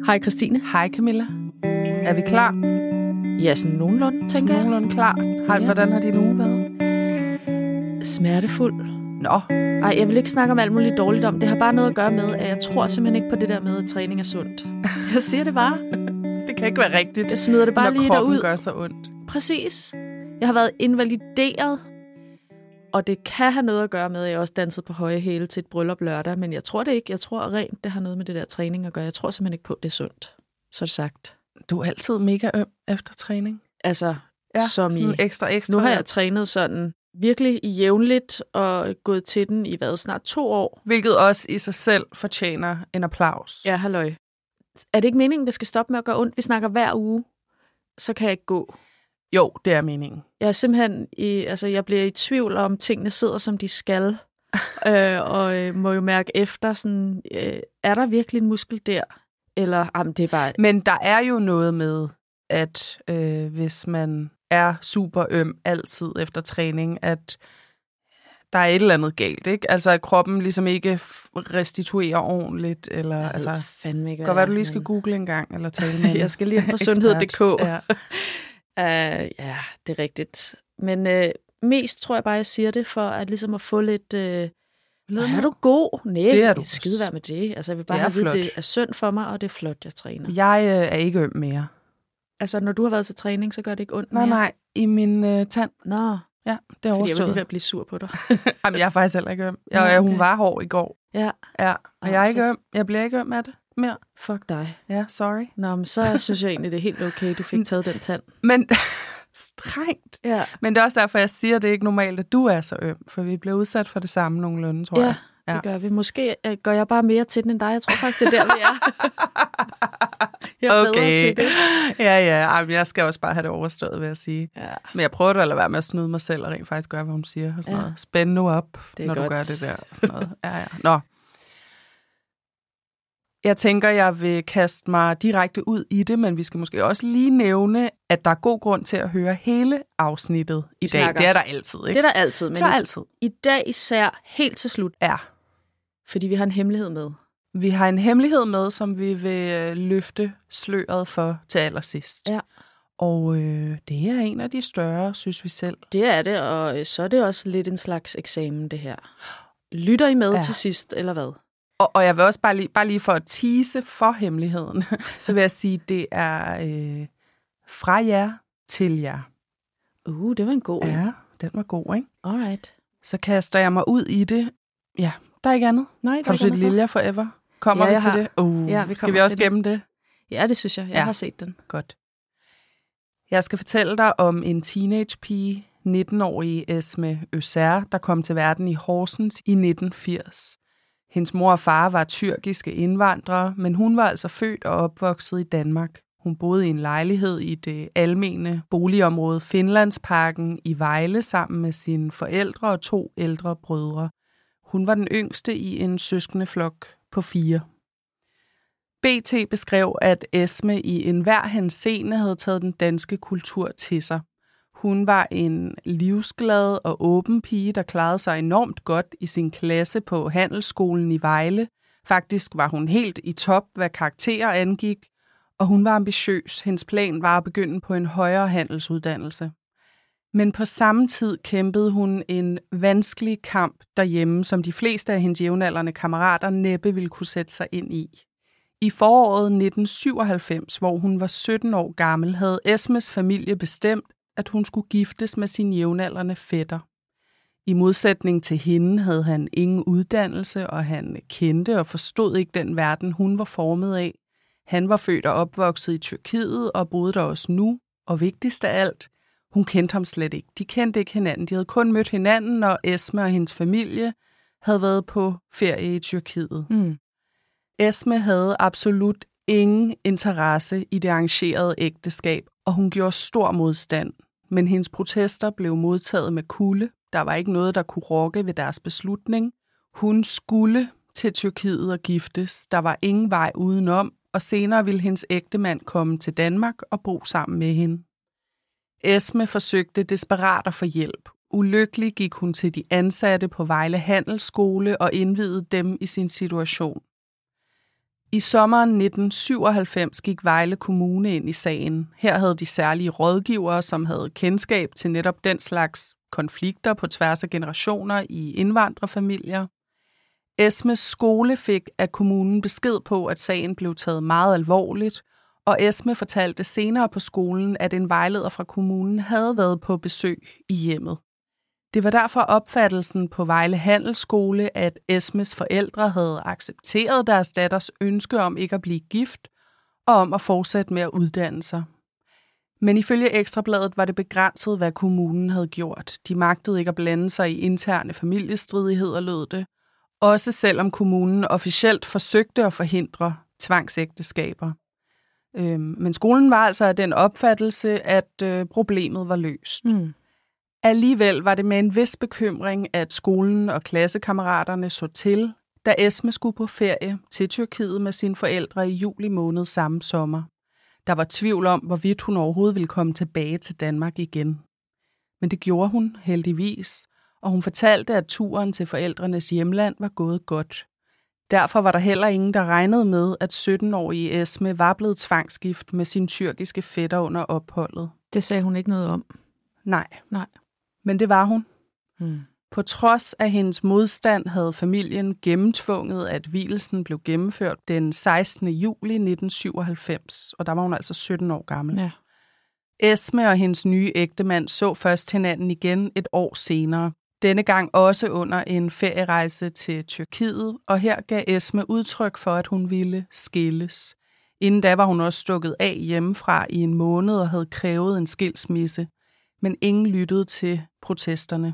Hej Christine. Hej Camilla. Er vi klar? Ja, sådan nogenlunde, tænker jeg. Nogenlunde klar. Ja. Hvordan har din uge været? Smertefuld. Nå. Ej, jeg vil ikke snakke om alt muligt dårligt om. Det har bare noget at gøre med, at jeg tror simpelthen ikke på det der med, at træning er sundt. Jeg siger det bare. Det kan ikke være rigtigt. Jeg smider det bare lige derud. Når kroppen gør så ondt. Præcis. Jeg har været invalideret, og det kan have noget at gøre med, at jeg også dansede på høje hæle til et bryllup lørdag, men jeg tror det ikke. Jeg tror rent, det har noget med det der træning at gøre. Jeg tror simpelthen ikke på, at det er sundt. Så er det sagt. Du er altid mega øm efter træning. Altså, ja, som i... ekstra. Nu har jeg trænet sådan virkelig jævnligt og gået til den i snart 2 år. Hvilket også i sig selv fortjener en applaus. Ja, halløj. Er det ikke meningen, det skal stoppe med at gøre ondt? Vi snakker hver uge, så kan jeg ikke gå. Jo, det er meningen. Jeg er simpelthen jeg bliver i tvivl om tingene sidder, som de skal. Og må jo mærke efter, sådan, er der virkelig en muskel der? Eller, det er bare... Men der er jo noget med, at hvis man er super øm altid efter træning, at der er et eller andet galt, ikke? Altså, at kroppen ligesom ikke restituerer ordentligt, eller... Jeg altså, fandme ikke, godt være, du lige skal google en gang, eller tale med jeg skal lige på sundhed.dk. Ja. Ja, det er rigtigt. Men mest tror jeg bare, jeg siger det, for at ligesom at få lidt... er du god? Nej, det er du. Skide være med det. Altså, jeg vil bare have det er synd for mig, og det er flot, jeg træner. Jeg er ikke øm mere. Altså, når du har været til træning, så gør det ikke ondt mere? Nej, i min tand. Nå. Ja, det er overstået. Fordi jeg var lige ved at blive sur på dig. Jamen, jeg er faktisk heller ikke øm. Hun var hård i går. Ja. Og jeg er ikke øm. Jeg bliver ikke øm af det mere. Fuck dig. Ja, sorry. Nå, men så synes jeg egentlig, det er helt okay, du fik taget den tand. Men strengt. Ja. Men det er også derfor, jeg siger, at det er ikke normalt, at du er så øm. For vi bliver udsat for det samme nogenlunde, tror jeg. Ja, det gør vi. Måske gør jeg bare mere til den end dig. Jeg tror faktisk, det er der, vi er. Jeg er bedre til det. Ja. Jamen, jeg skal også bare have det overstået, vil jeg sige. Ja. Men jeg prøver da at lade være med at snyde mig selv, og rent faktisk gøre, hvad hun siger. Og sådan noget. Spænd nu op, når du gør det der. Og sådan noget. Ja. Nå. Jeg tænker, jeg vil kaste mig direkte ud i det, men vi skal måske også lige nævne, at der er god grund til at høre hele afsnittet i dag. Det er der altid, ikke? Det er der altid, men det er altid. I dag især helt til slut. Ja. Fordi vi har en hemmelighed med. Vi har en hemmelighed med, som vi vil løfte sløret for til allersidst. Ja. Og det er en af de større, synes vi selv. Det er det, og så er det også lidt en slags eksamen, det her. Lytter I med til sidst, eller hvad? Og jeg vil også bare lige for at tease for hemmeligheden, så vil jeg sige, det er fra jer til jer. Det var en god. Ja, den var god, ikke? Alright. Så kaster jeg mig ud i det. Ja, der er ikke andet. Nej, har du set Lilja Forever? Kommer vi til det? Ja, skal vi også gemme det? Ja, det synes jeg. Jeg har set den. Godt. Jeg skal fortælle dig om en teenagepige, 19-årige Esme Özer, der kom til verden i Horsens i 1980. Hendes mor og far var tyrkiske indvandrere, men hun var altså født og opvokset i Danmark. Hun boede i en lejlighed i det almene boligområde Finlandsparken i Vejle sammen med sine forældre og 2 ældre brødre. Hun var den yngste i en søskendeflok på 4. BT beskrev, at Esme i enhver henseende havde taget den danske kultur til sig. Hun var en livsglad og åben pige, der klarede sig enormt godt i sin klasse på handelsskolen i Vejle. Faktisk var hun helt i top, hvad karakterer angik, og hun var ambitiøs. Hendes plan var at begynde på en højere handelsuddannelse. Men på samme tid kæmpede hun en vanskelig kamp derhjemme, som de fleste af hendes jævnaldrende kammerater næppe ville kunne sætte sig ind i. I foråret 1997, hvor hun var 17 år gammel, havde Esmes familie bestemt, at hun skulle giftes med sin jævnaldrende fætter. I modsætning til hende havde han ingen uddannelse, og han kendte og forstod ikke den verden, hun var formet af. Han var født og opvokset i Tyrkiet og boede der også nu, og vigtigst af alt, hun kendte ham slet ikke. De kendte ikke hinanden. De havde kun mødt hinanden, når Esme og hendes familie havde været på ferie i Tyrkiet. Esme havde absolut ingen interesse i det arrangerede ægteskab, og hun gjorde stor modstand. Men hendes protester blev modtaget med kulde. Der var ikke noget, der kunne rokke ved deres beslutning. Hun skulle til Tyrkiet og giftes. Der var ingen vej udenom, og senere ville hendes ægtemand komme til Danmark og bo sammen med hende. Esme forsøgte desperat at få hjælp. Ulykkelig gik hun til de ansatte på Vejle Handelsskole og indvidede dem i sin situation. I sommeren 1997 gik Vejle Kommune ind i sagen. Her havde de særlige rådgivere, som havde kendskab til netop den slags konflikter på tværs af generationer i indvandrerfamilier. Esmes skole fik af kommunen besked på, at sagen blev taget meget alvorligt, og Esme fortalte senere på skolen, at en vejleder fra kommunen havde været på besøg i hjemmet. Det var derfor opfattelsen på Vejle Handelsskole, at Esmes forældre havde accepteret deres datters ønske om ikke at blive gift og om at fortsætte med at uddanne sig. Men ifølge Ekstrabladet var det begrænset, hvad kommunen havde gjort. De magtede ikke at blande sig i interne familiestridigheder, lød det. Også selvom kommunen officielt forsøgte at forhindre tvangsægteskaber. Men skolen var altså af den opfattelse, at problemet var løst. Alligevel var det med en vis bekymring, at skolen og klassekammeraterne så til, da Esme skulle på ferie til Tyrkiet med sine forældre i juli måned samme sommer. Der var tvivl om, hvorvidt hun overhovedet ville komme tilbage til Danmark igen. Men det gjorde hun heldigvis, og hun fortalte, at turen til forældrenes hjemland var gået godt. Derfor var der heller ingen, der regnede med, at 17-årige Esme var blevet tvangsgift med sin tyrkiske fætter under opholdet. Det sagde hun ikke noget om. Nej. Nej. Men det var hun. På trods af hendes modstand havde familien gennemtvunget, at vielsen blev gennemført den 16. juli 1997, og der var hun altså 17 år gammel. Ja. Esme og hendes nye ægtemand så først hinanden igen et år senere. Denne gang også under en ferierejse til Tyrkiet, og her gav Esme udtryk for, at hun ville skilles. Inden da var hun også stukket af hjemmefra i en måned og havde krævet en skilsmisse, men ingen lyttede til protesterne.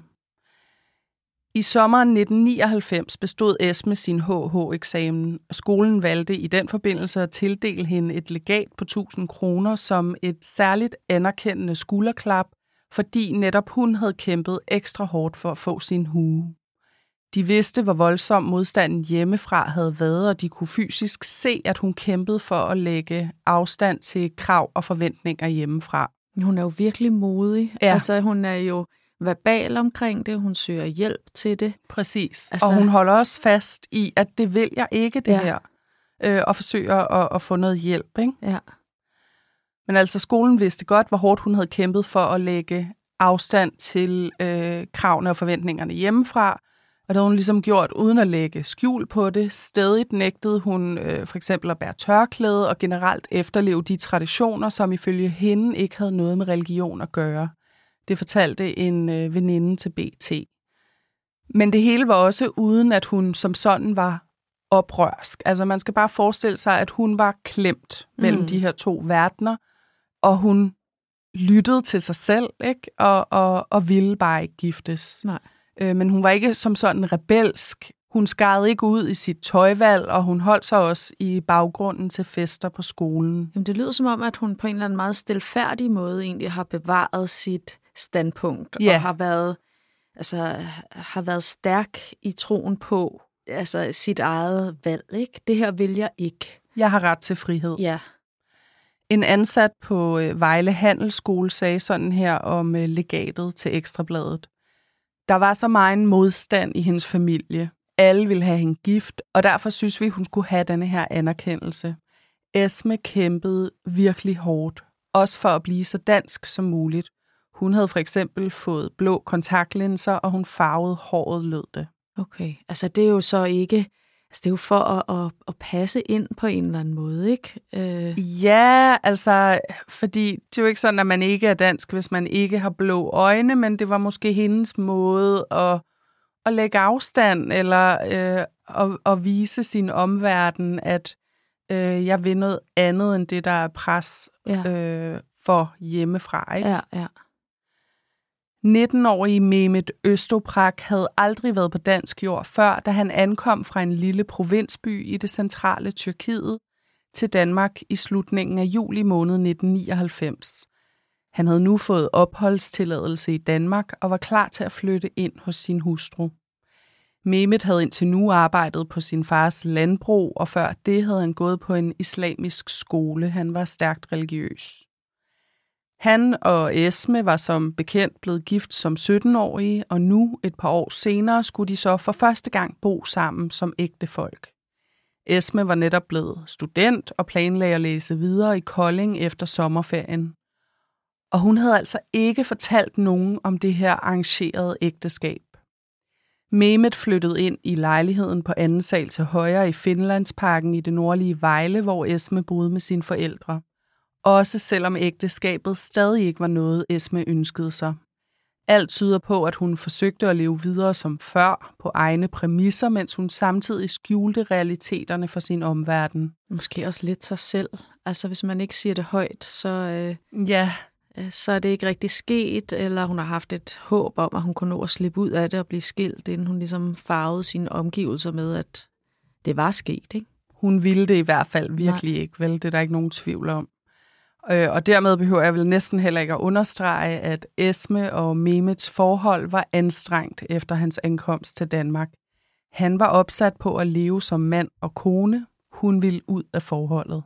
I sommeren 1999 bestod Esme sin HH-eksamen, og skolen valgte i den forbindelse at tildele hende et legat på 1.000 kroner som et særligt anerkendende skulderklap, fordi netop hun havde kæmpet ekstra hårdt for at få sin hue. De vidste, hvor voldsom modstanden hjemmefra havde været, og de kunne fysisk se, at hun kæmpede for at lægge afstand til krav og forventninger hjemmefra. Hun er jo virkelig modig. Ja. Altså, hun er jo verbal omkring det. Hun søger hjælp til det. Præcis. Altså, og hun holder også fast i, at det vil jeg ikke, det Ja. her. Og forsøger at få noget hjælp, ikke? Ja. Men altså, skolen vidste godt, hvor hårdt hun havde kæmpet for at lægge afstand til kravene og forventningerne hjemmefra. Og det havde hun ligesom gjort uden at lægge skjul på det. Stadigt nægtede hun for eksempel at bære tørklæde og generelt efterleve de traditioner, som ifølge hende ikke havde noget med religion at gøre. Det fortalte en veninde til BT. Men det hele var også uden, at hun som sådan var oprørsk. Altså man skal bare forestille sig, at hun var klemt mellem de her to verdener, og hun lyttede til sig selv, ikke? Og ville bare ikke giftes. Nej. Men hun var ikke som sådan rebelsk. Hun skarede ikke ud i sit tøjvalg, og hun holdt sig også i baggrunden til fester på skolen. Jamen, det lyder som om, at hun på en eller anden meget stilfærdig måde egentlig har bevaret sit standpunkt, Ja. og har været stærk i troen på sit eget valg. Ikke? Det her vil jeg ikke. Jeg har ret til frihed. Ja. En ansat på Vejle Handelsskole sagde sådan her om legatet til Ekstrabladet. Der var så meget modstand i hendes familie. Alle ville have hende gift, og derfor synes vi, hun skulle have denne her anerkendelse. Esme kæmpede virkelig hårdt, også for at blive så dansk som muligt. Hun havde for eksempel fået blå kontaktlinser, og hun farvede håret, lød det. Okay, altså det er jo så ikke... Altså det er jo for at passe ind på en eller anden måde, ikke? Ja, altså, fordi det er jo ikke sådan, at man ikke er dansk, hvis man ikke har blå øjne, men det var måske hendes måde at lægge afstand, eller at vise sin omverden, at jeg vil noget andet, end det, der er pres for hjemmefra, ikke? Ja, ja. 19-årige Mehmet Öztoprak havde aldrig været på dansk jord før, da han ankom fra en lille provinsby i det centrale Tyrkiet til Danmark i slutningen af juli måned 1999. Han havde nu fået opholdstilladelse i Danmark og var klar til at flytte ind hos sin hustru. Mehmet havde indtil nu arbejdet på sin fars landbrug, og før det havde han gået på en islamisk skole. Han var stærkt religiøs. Han og Esme var som bekendt blevet gift som 17-årige, og nu, et par år senere, skulle de så for første gang bo sammen som ægtefolk. Esme var netop blevet student og planlagde at læse videre i Kolding efter sommerferien. Og hun havde altså ikke fortalt nogen om det her arrangerede ægteskab. Mehmet flyttede ind i lejligheden på anden sal til højre i Finlandsparken i det nordlige Vejle, hvor Esme boede med sine forældre. Også selvom ægteskabet stadig ikke var noget, Esme ønskede sig. Alt tyder på, at hun forsøgte at leve videre som før, på egne præmisser, mens hun samtidig skjulte realiteterne for sin omverden. Måske også lidt sig selv. Altså, hvis man ikke siger det højt, så er det ikke rigtig sket, eller hun har haft et håb om, at hun kunne nå at slippe ud af det og blive skilt, inden hun ligesom farvede sine omgivelser med, at det var sket, ikke? Hun ville det i hvert fald virkelig ikke, vel? Det er der ikke nogen tvivl om. Og dermed behøver jeg vel næsten heller ikke at understrege, at Esme og Mehmets forhold var anstrengt efter hans ankomst til Danmark. Han var opsat på at leve som mand og kone. Hun ville ud af forholdet.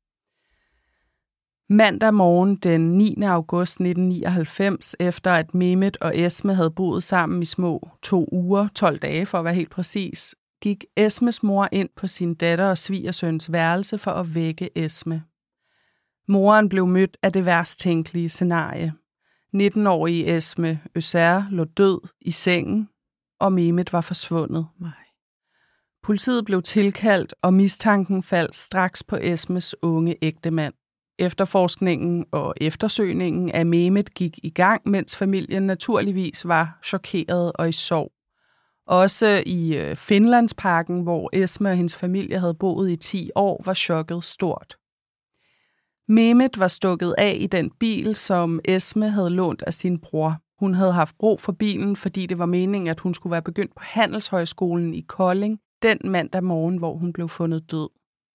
Mandag morgen den 9. august 1999, efter at Mehmet og Esme havde boet sammen i små 2 uger, 12 dage for at være helt præcis, gik Esmes mor ind på sin datter og svigersøns værelse for at vække Esme. Moren blev mødt af det værst tænkelige scenarie. 19-årige Esme Özer lå død i sengen, og Mehmet var forsvundet. Nej. Politiet blev tilkaldt, og mistanken faldt straks på Esmes unge ægtemand. Efterforskningen og eftersøgningen af Mehmet gik i gang, mens familien naturligvis var chokeret og i sorg. Også i Finlandsparken, hvor Esme og hendes familie havde boet i 10 år, var chokket stort. Mehmet var stukket af i den bil, som Esme havde lånt af sin bror. Hun havde haft brug for bilen, fordi det var meningen, at hun skulle være begyndt på Handelshøjskolen i Kolding den mandag morgen, hvor hun blev fundet død.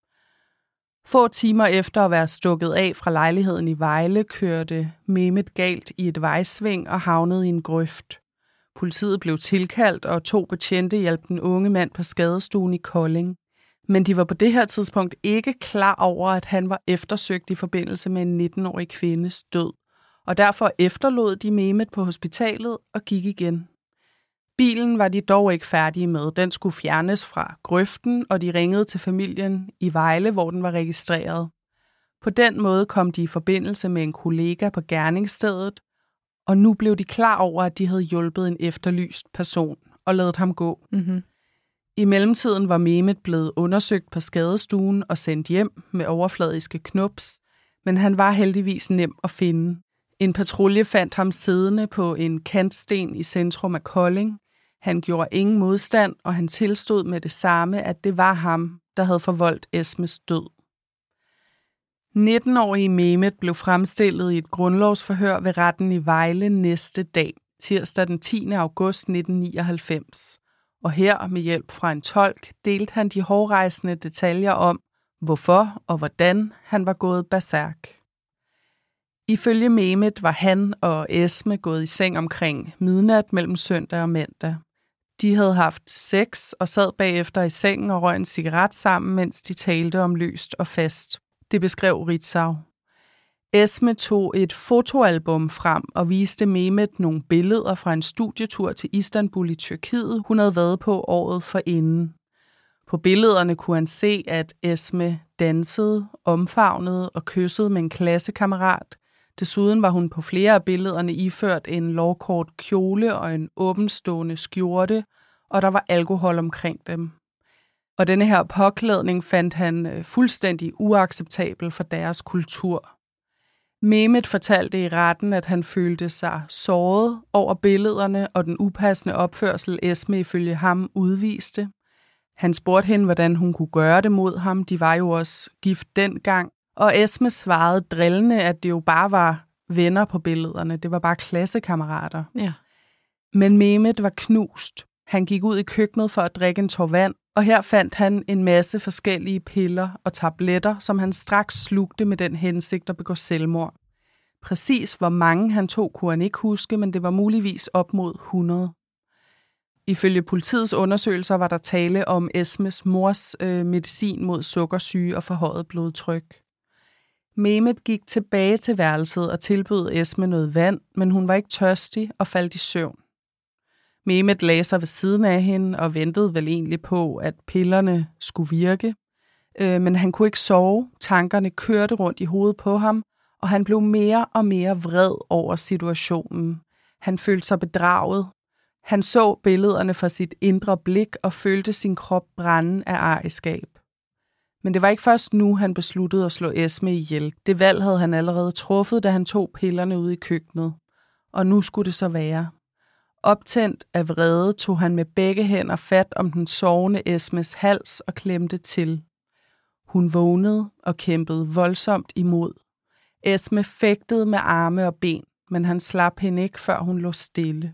Få timer efter at være stukket af fra lejligheden i Vejle, kørte Mehmet galt i et vejsving og havnede i en grøft. Politiet blev tilkaldt, og 2 betjente hjalp den unge mand på skadestuen i Kolding. Men de var på det her tidspunkt ikke klar over, at han var eftersøgt i forbindelse med en 19-årig kvindes død, og derfor efterlod de Mehmet på hospitalet og gik igen. Bilen var de dog ikke færdige med. Den skulle fjernes fra grøften, og de ringede til familien i Vejle, hvor den var registreret. På den måde kom de i forbindelse med en kollega på gerningsstedet, og nu blev de klar over, at de havde hjulpet en efterlyst person og ladet ham gå. Mm-hmm. I mellemtiden var Mehmet blevet undersøgt på skadestuen og sendt hjem med overfladiske knups, men han var heldigvis nem at finde. En patrulje fandt ham siddende på en kantsten i centrum af Kolding. Han gjorde ingen modstand, og han tilstod med det samme, at det var ham, der havde forvoldt Esmes død. 19-årige Mehmet blev fremstillet i et grundlovsforhør ved retten i Vejle næste dag, tirsdag den 10. august 1999. Og her, med hjælp fra en tolk, delte han de hårrejsende detaljer om, hvorfor og hvordan han var gået berserk. Ifølge Mehmet var han og Esme gået i seng omkring midnat mellem søndag og mandag. De havde haft sex og sad bagefter i sengen og røg en cigaret sammen, mens de talte om løst og fast. Det beskrev Ritzau. Esme tog et fotoalbum frem og viste Mehmet nogle billeder fra en studietur til Istanbul i Tyrkiet, hun havde været på året forinden. På billederne kunne han se, at Esme dansede, omfavnede og kyssede med en klassekammerat. Desuden var hun på flere af billederne iført en lovkort kjole og en åbenstående skjorte, og der var alkohol omkring dem. Og denne her påklædning fandt han fuldstændig uacceptabel for deres kultur. Mehmet fortalte i retten, at han følte sig såret over billederne og den upassende opførsel, Esme ifølge ham udviste. Han spurgte hende, hvordan hun kunne gøre det mod ham. De var jo også gift dengang. Og Esme svarede drillende, at det jo bare var venner på billederne. Det var bare klassekammerater. Ja. Men Mehmet var knust. Han gik ud i køkkenet for at drikke en tår vand, og her fandt han en masse forskellige piller og tabletter, som han straks slugte med den hensigt at begå selvmord. Præcis hvor mange han tog, kunne han ikke huske, men det var muligvis op mod 100. Ifølge politiets undersøgelser var der tale om Esmes mors medicin mod sukkersyge og forhøjet blodtryk. Mehmet gik tilbage til værelset og tilbød Esme noget vand, men hun var ikke tørstig og faldt i søvn. Mehmet lagde sig ved siden af hende og ventede vel egentlig på, at pillerne skulle virke. Men han kunne ikke sove. Tankerne kørte rundt i hovedet på ham, og han blev mere og mere vred over situationen. Han følte sig bedraget. Han så billederne fra sit indre blik og følte sin krop brænde af ariskab. Men det var ikke først nu, han besluttede at slå Esme ihjel. Det valg havde han allerede truffet, da han tog pillerne ud i køkkenet. Og nu skulle det så være. Optændt af vrede tog han med begge hænder fat om den sovende Esmes hals og klemte til. Hun vågnede og kæmpede voldsomt imod. Esme fægtede med arme og ben, men han slap hende ikke, før hun lå stille.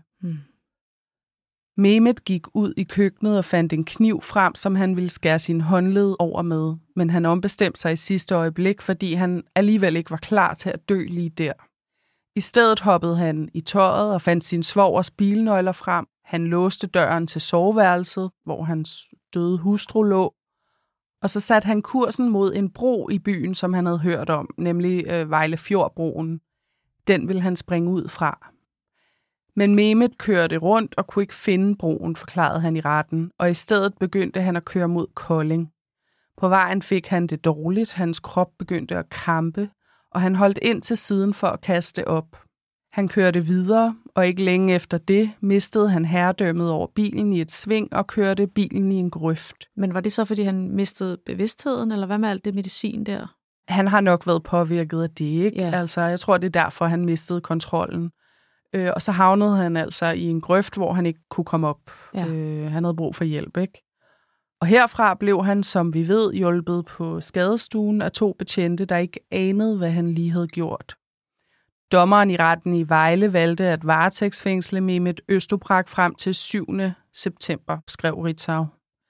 Mehmet gik ud i køkkenet og fandt en kniv frem, som han ville skære sin håndled over med, men han ombestemte sig i sidste øjeblik, fordi han alligevel ikke var klar til at dø lige der. I stedet hoppede han i tøjet og fandt sin svogers bilnøgler frem. Han låste døren til soveværelset, hvor hans døde hustru lå, og så satte han kursen mod en bro i byen, som han havde hørt om, nemlig Vejlefjordbroen. Den ville han springe ud fra. Men Mehmet kørte rundt og kunne ikke finde broen, forklarede han i retten, og i stedet begyndte han at køre mod Kolding. På vejen fik han det dårligt, hans krop begyndte at krampe, og han holdt ind til siden for at kaste op. Han kørte videre, og ikke længe efter det mistede han herredømmet over bilen i et sving og kørte bilen i en grøft. Men var det så, fordi han mistede bevidstheden, eller hvad med alt det medicin der? Han har nok været påvirket af det, ikke? Ja. Altså, jeg tror, det er derfor, han mistede kontrollen. Og så havnede han altså i en grøft, hvor han ikke kunne komme op. Ja. Han havde brug for hjælp, ikke? Og herfra blev han, som vi ved, hjulpet på skadestuen af 2 betjente, der ikke anede, hvad han lige havde gjort. Dommeren i retten i Vejle valgte at varetægtsfængsle Mehmet Østoprak frem til 7. september, skrev Ritzau.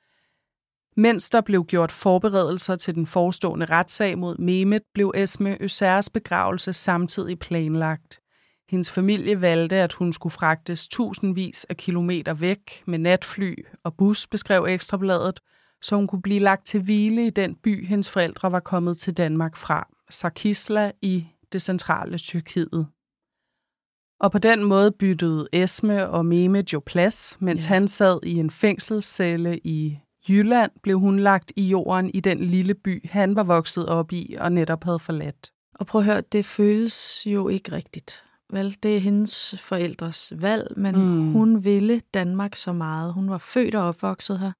Mens der blev gjort forberedelser til den forestående retssag mod Mehmet, blev Esme Özers begravelse samtidig planlagt. Hendes familie valgte, at hun skulle fragtes tusindvis af kilometer væk med natfly og bus, beskrev Ekstrabladet, så hun kunne blive lagt til hvile i den by, hendes forældre var kommet til Danmark fra, Sarkisla i det centrale Tyrkiet. Og på den måde byttede Esme og Mehmet jo plads. Mens han sad i en fængselscelle i Jylland, blev hun lagt i jorden i den lille by, han var vokset op i og netop havde forladt. Og prøv at høre, det føles jo ikke rigtigt. Vel, det er hendes forældres valg, men hun ville Danmark så meget. Hun var født og opvokset her.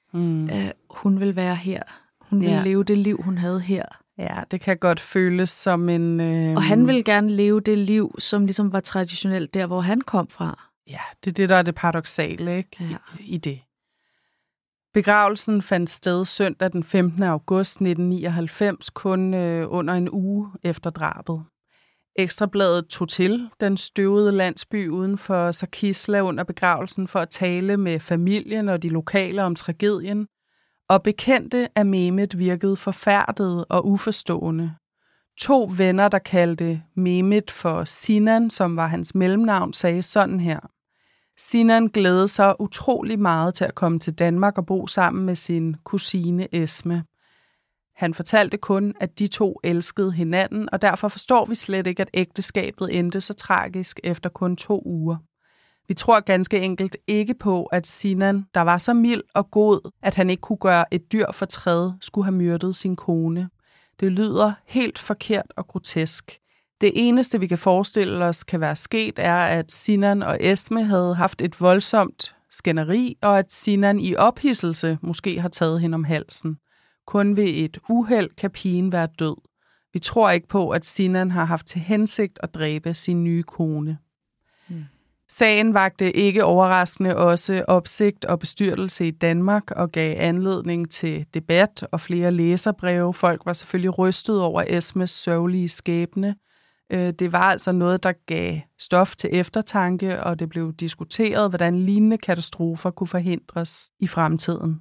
Hun vil være her. Hun vil leve det liv, hun havde her. Ja, det kan godt føles som en... Og han ville gerne leve det liv, som ligesom var traditionelt der, hvor han kom fra. Ja, det er det, der er det paradoksale, ikke? Ja. I det. Begravelsen fandt sted søndag den 15. august 1999, kun under en uge efter drabet. Ekstrabladet tog til den støvede landsby uden for Sarkisla under begravelsen for at tale med familien og de lokale om tragedien, og bekendte af Mehmet virkede forfærdede og uforstående. 2 venner, der kaldte Mehmet for Sinan, som var hans mellemnavn, sagde sådan her. Sinan glædede sig utrolig meget til at komme til Danmark og bo sammen med sin kusine Esme. Han fortalte kun, at de 2 elskede hinanden, og derfor forstår vi slet ikke, at ægteskabet endte så tragisk efter kun 2 uger. Vi tror ganske enkelt ikke på, at Sinan, der var så mild og god, at han ikke kunne gøre et dyr fortræd, skulle have myrdet sin kone. Det lyder helt forkert og grotesk. Det eneste, vi kan forestille os, kan være sket, er, at Sinan og Esme havde haft et voldsomt skænderi, og at Sinan i ophidselse måske har taget hende om halsen. Kun ved et uheld kan pigen være død. Vi tror ikke på, at Sinan har haft til hensigt at dræbe sin nye kone. Sagen vakte ikke overraskende også opsigt og bestyrtelse i Danmark og gav anledning til debat og flere læserbreve. Folk var selvfølgelig rystet over Esmes sørgelige skæbne. Det var altså noget, der gav stof til eftertanke, og det blev diskuteret, hvordan lignende katastrofer kunne forhindres i fremtiden.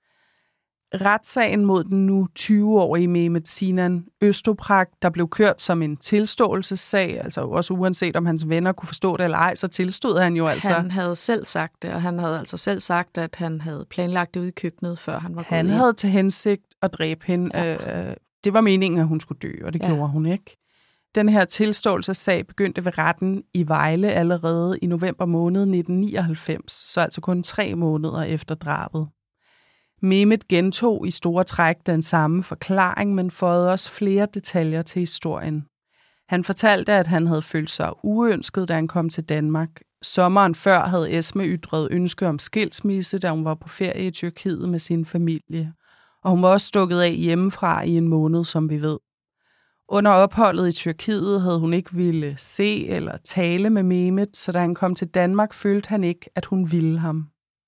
Retssagen mod den nu 20-årige Mehmet Sinan Østoprak, der blev kørt som en tilståelsessag, altså også uanset om hans venner kunne forstå det eller ej, så tilstod han jo altså. Han havde selv sagt det, og han havde altså selv sagt, at han havde planlagt det ude i køkkenet, før han var gået Han havde til hensigt at dræbe hende. Ja. Det var meningen, at hun skulle dø, og det gjorde hun ikke. Den her tilståelsessag begyndte ved retten i Vejle allerede i november måned 1999, så altså kun 3 måneder efter drabet. Mehmet gentog i store træk den samme forklaring, men føjede også flere detaljer til historien. Han fortalte, at han havde følt sig uønsket, da han kom til Danmark. Sommeren før havde Esme ytret ønske om skilsmisse, da hun var på ferie i Tyrkiet med sin familie. Og hun var også stukket af hjemmefra i en måned, som vi ved. Under opholdet i Tyrkiet havde hun ikke ville se eller tale med Mehmet, så da han kom til Danmark, følte han ikke, at hun ville ham.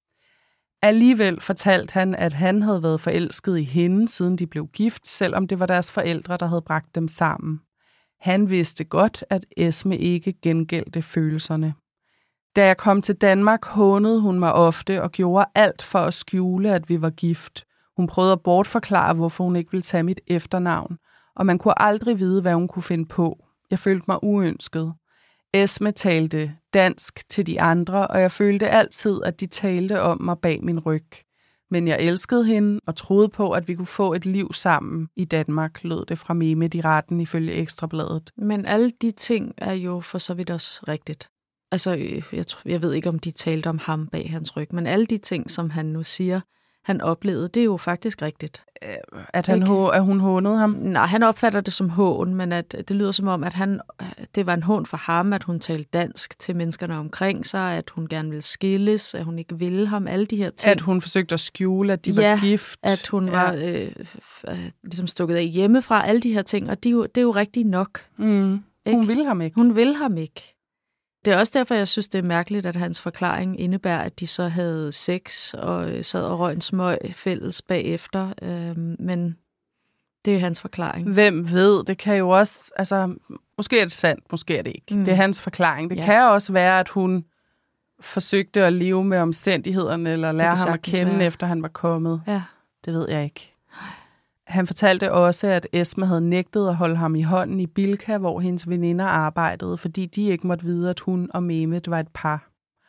Alligevel fortalte han, at han havde været forelsket i hende, siden de blev gift, selvom det var deres forældre, der havde bragt dem sammen. Han vidste godt, at Esme ikke gengældte følelserne. Da jeg kom til Danmark, hånede hun mig ofte og gjorde alt for at skjule, at vi var gift. Hun prøvede at bortforklare, hvorfor hun ikke ville tage mit efternavn, og man kunne aldrig vide, hvad hun kunne finde på. Jeg følte mig uønsket. Esme talte dansk til de andre, og jeg følte altid, at de talte om mig bag min ryg. Men jeg elskede hende og troede på, at vi kunne få et liv sammen i Danmark, lød det fra Mehmet i retten ifølge Ekstrabladet. Men alle de ting er jo for så vidt også rigtigt. Altså, jeg ved ikke, om de talte om ham bag hans ryg, men alle de ting, som han nu siger, han oplevede, det er jo faktisk rigtigt. At hun hånede ham? Nej, han opfatter det som hån, men at det lyder som om, at det var en hån for ham, at hun talte dansk til menneskerne omkring sig, at hun gerne ville skilles, at hun ikke ville ham, alle de her ting. At hun forsøgte at skjule, at de var gift. At hun var ligesom stukket af hjemmefra, alle de her ting, og det er jo rigtigt nok. Mm. Hun ville ham ikke. Hun ville ham ikke. Det er også derfor, jeg synes, det er mærkeligt, at hans forklaring indebærer, at de så havde sex og sad og røg en smøg fælles bagefter. Men det er jo hans forklaring. Hvem ved? Det kan jo også... Altså, måske er det sandt, måske er det ikke. Det er hans forklaring. Det kan også være, at hun forsøgte at leve med omstændighederne, eller lære ham at kende, efter han var kommet. Ja. Det ved jeg ikke. Han fortalte også, at Esme havde nægtet at holde ham i hånden i Bilka, hvor hendes veninder arbejdede, fordi de ikke måtte vide, at hun og Mehmet var et par.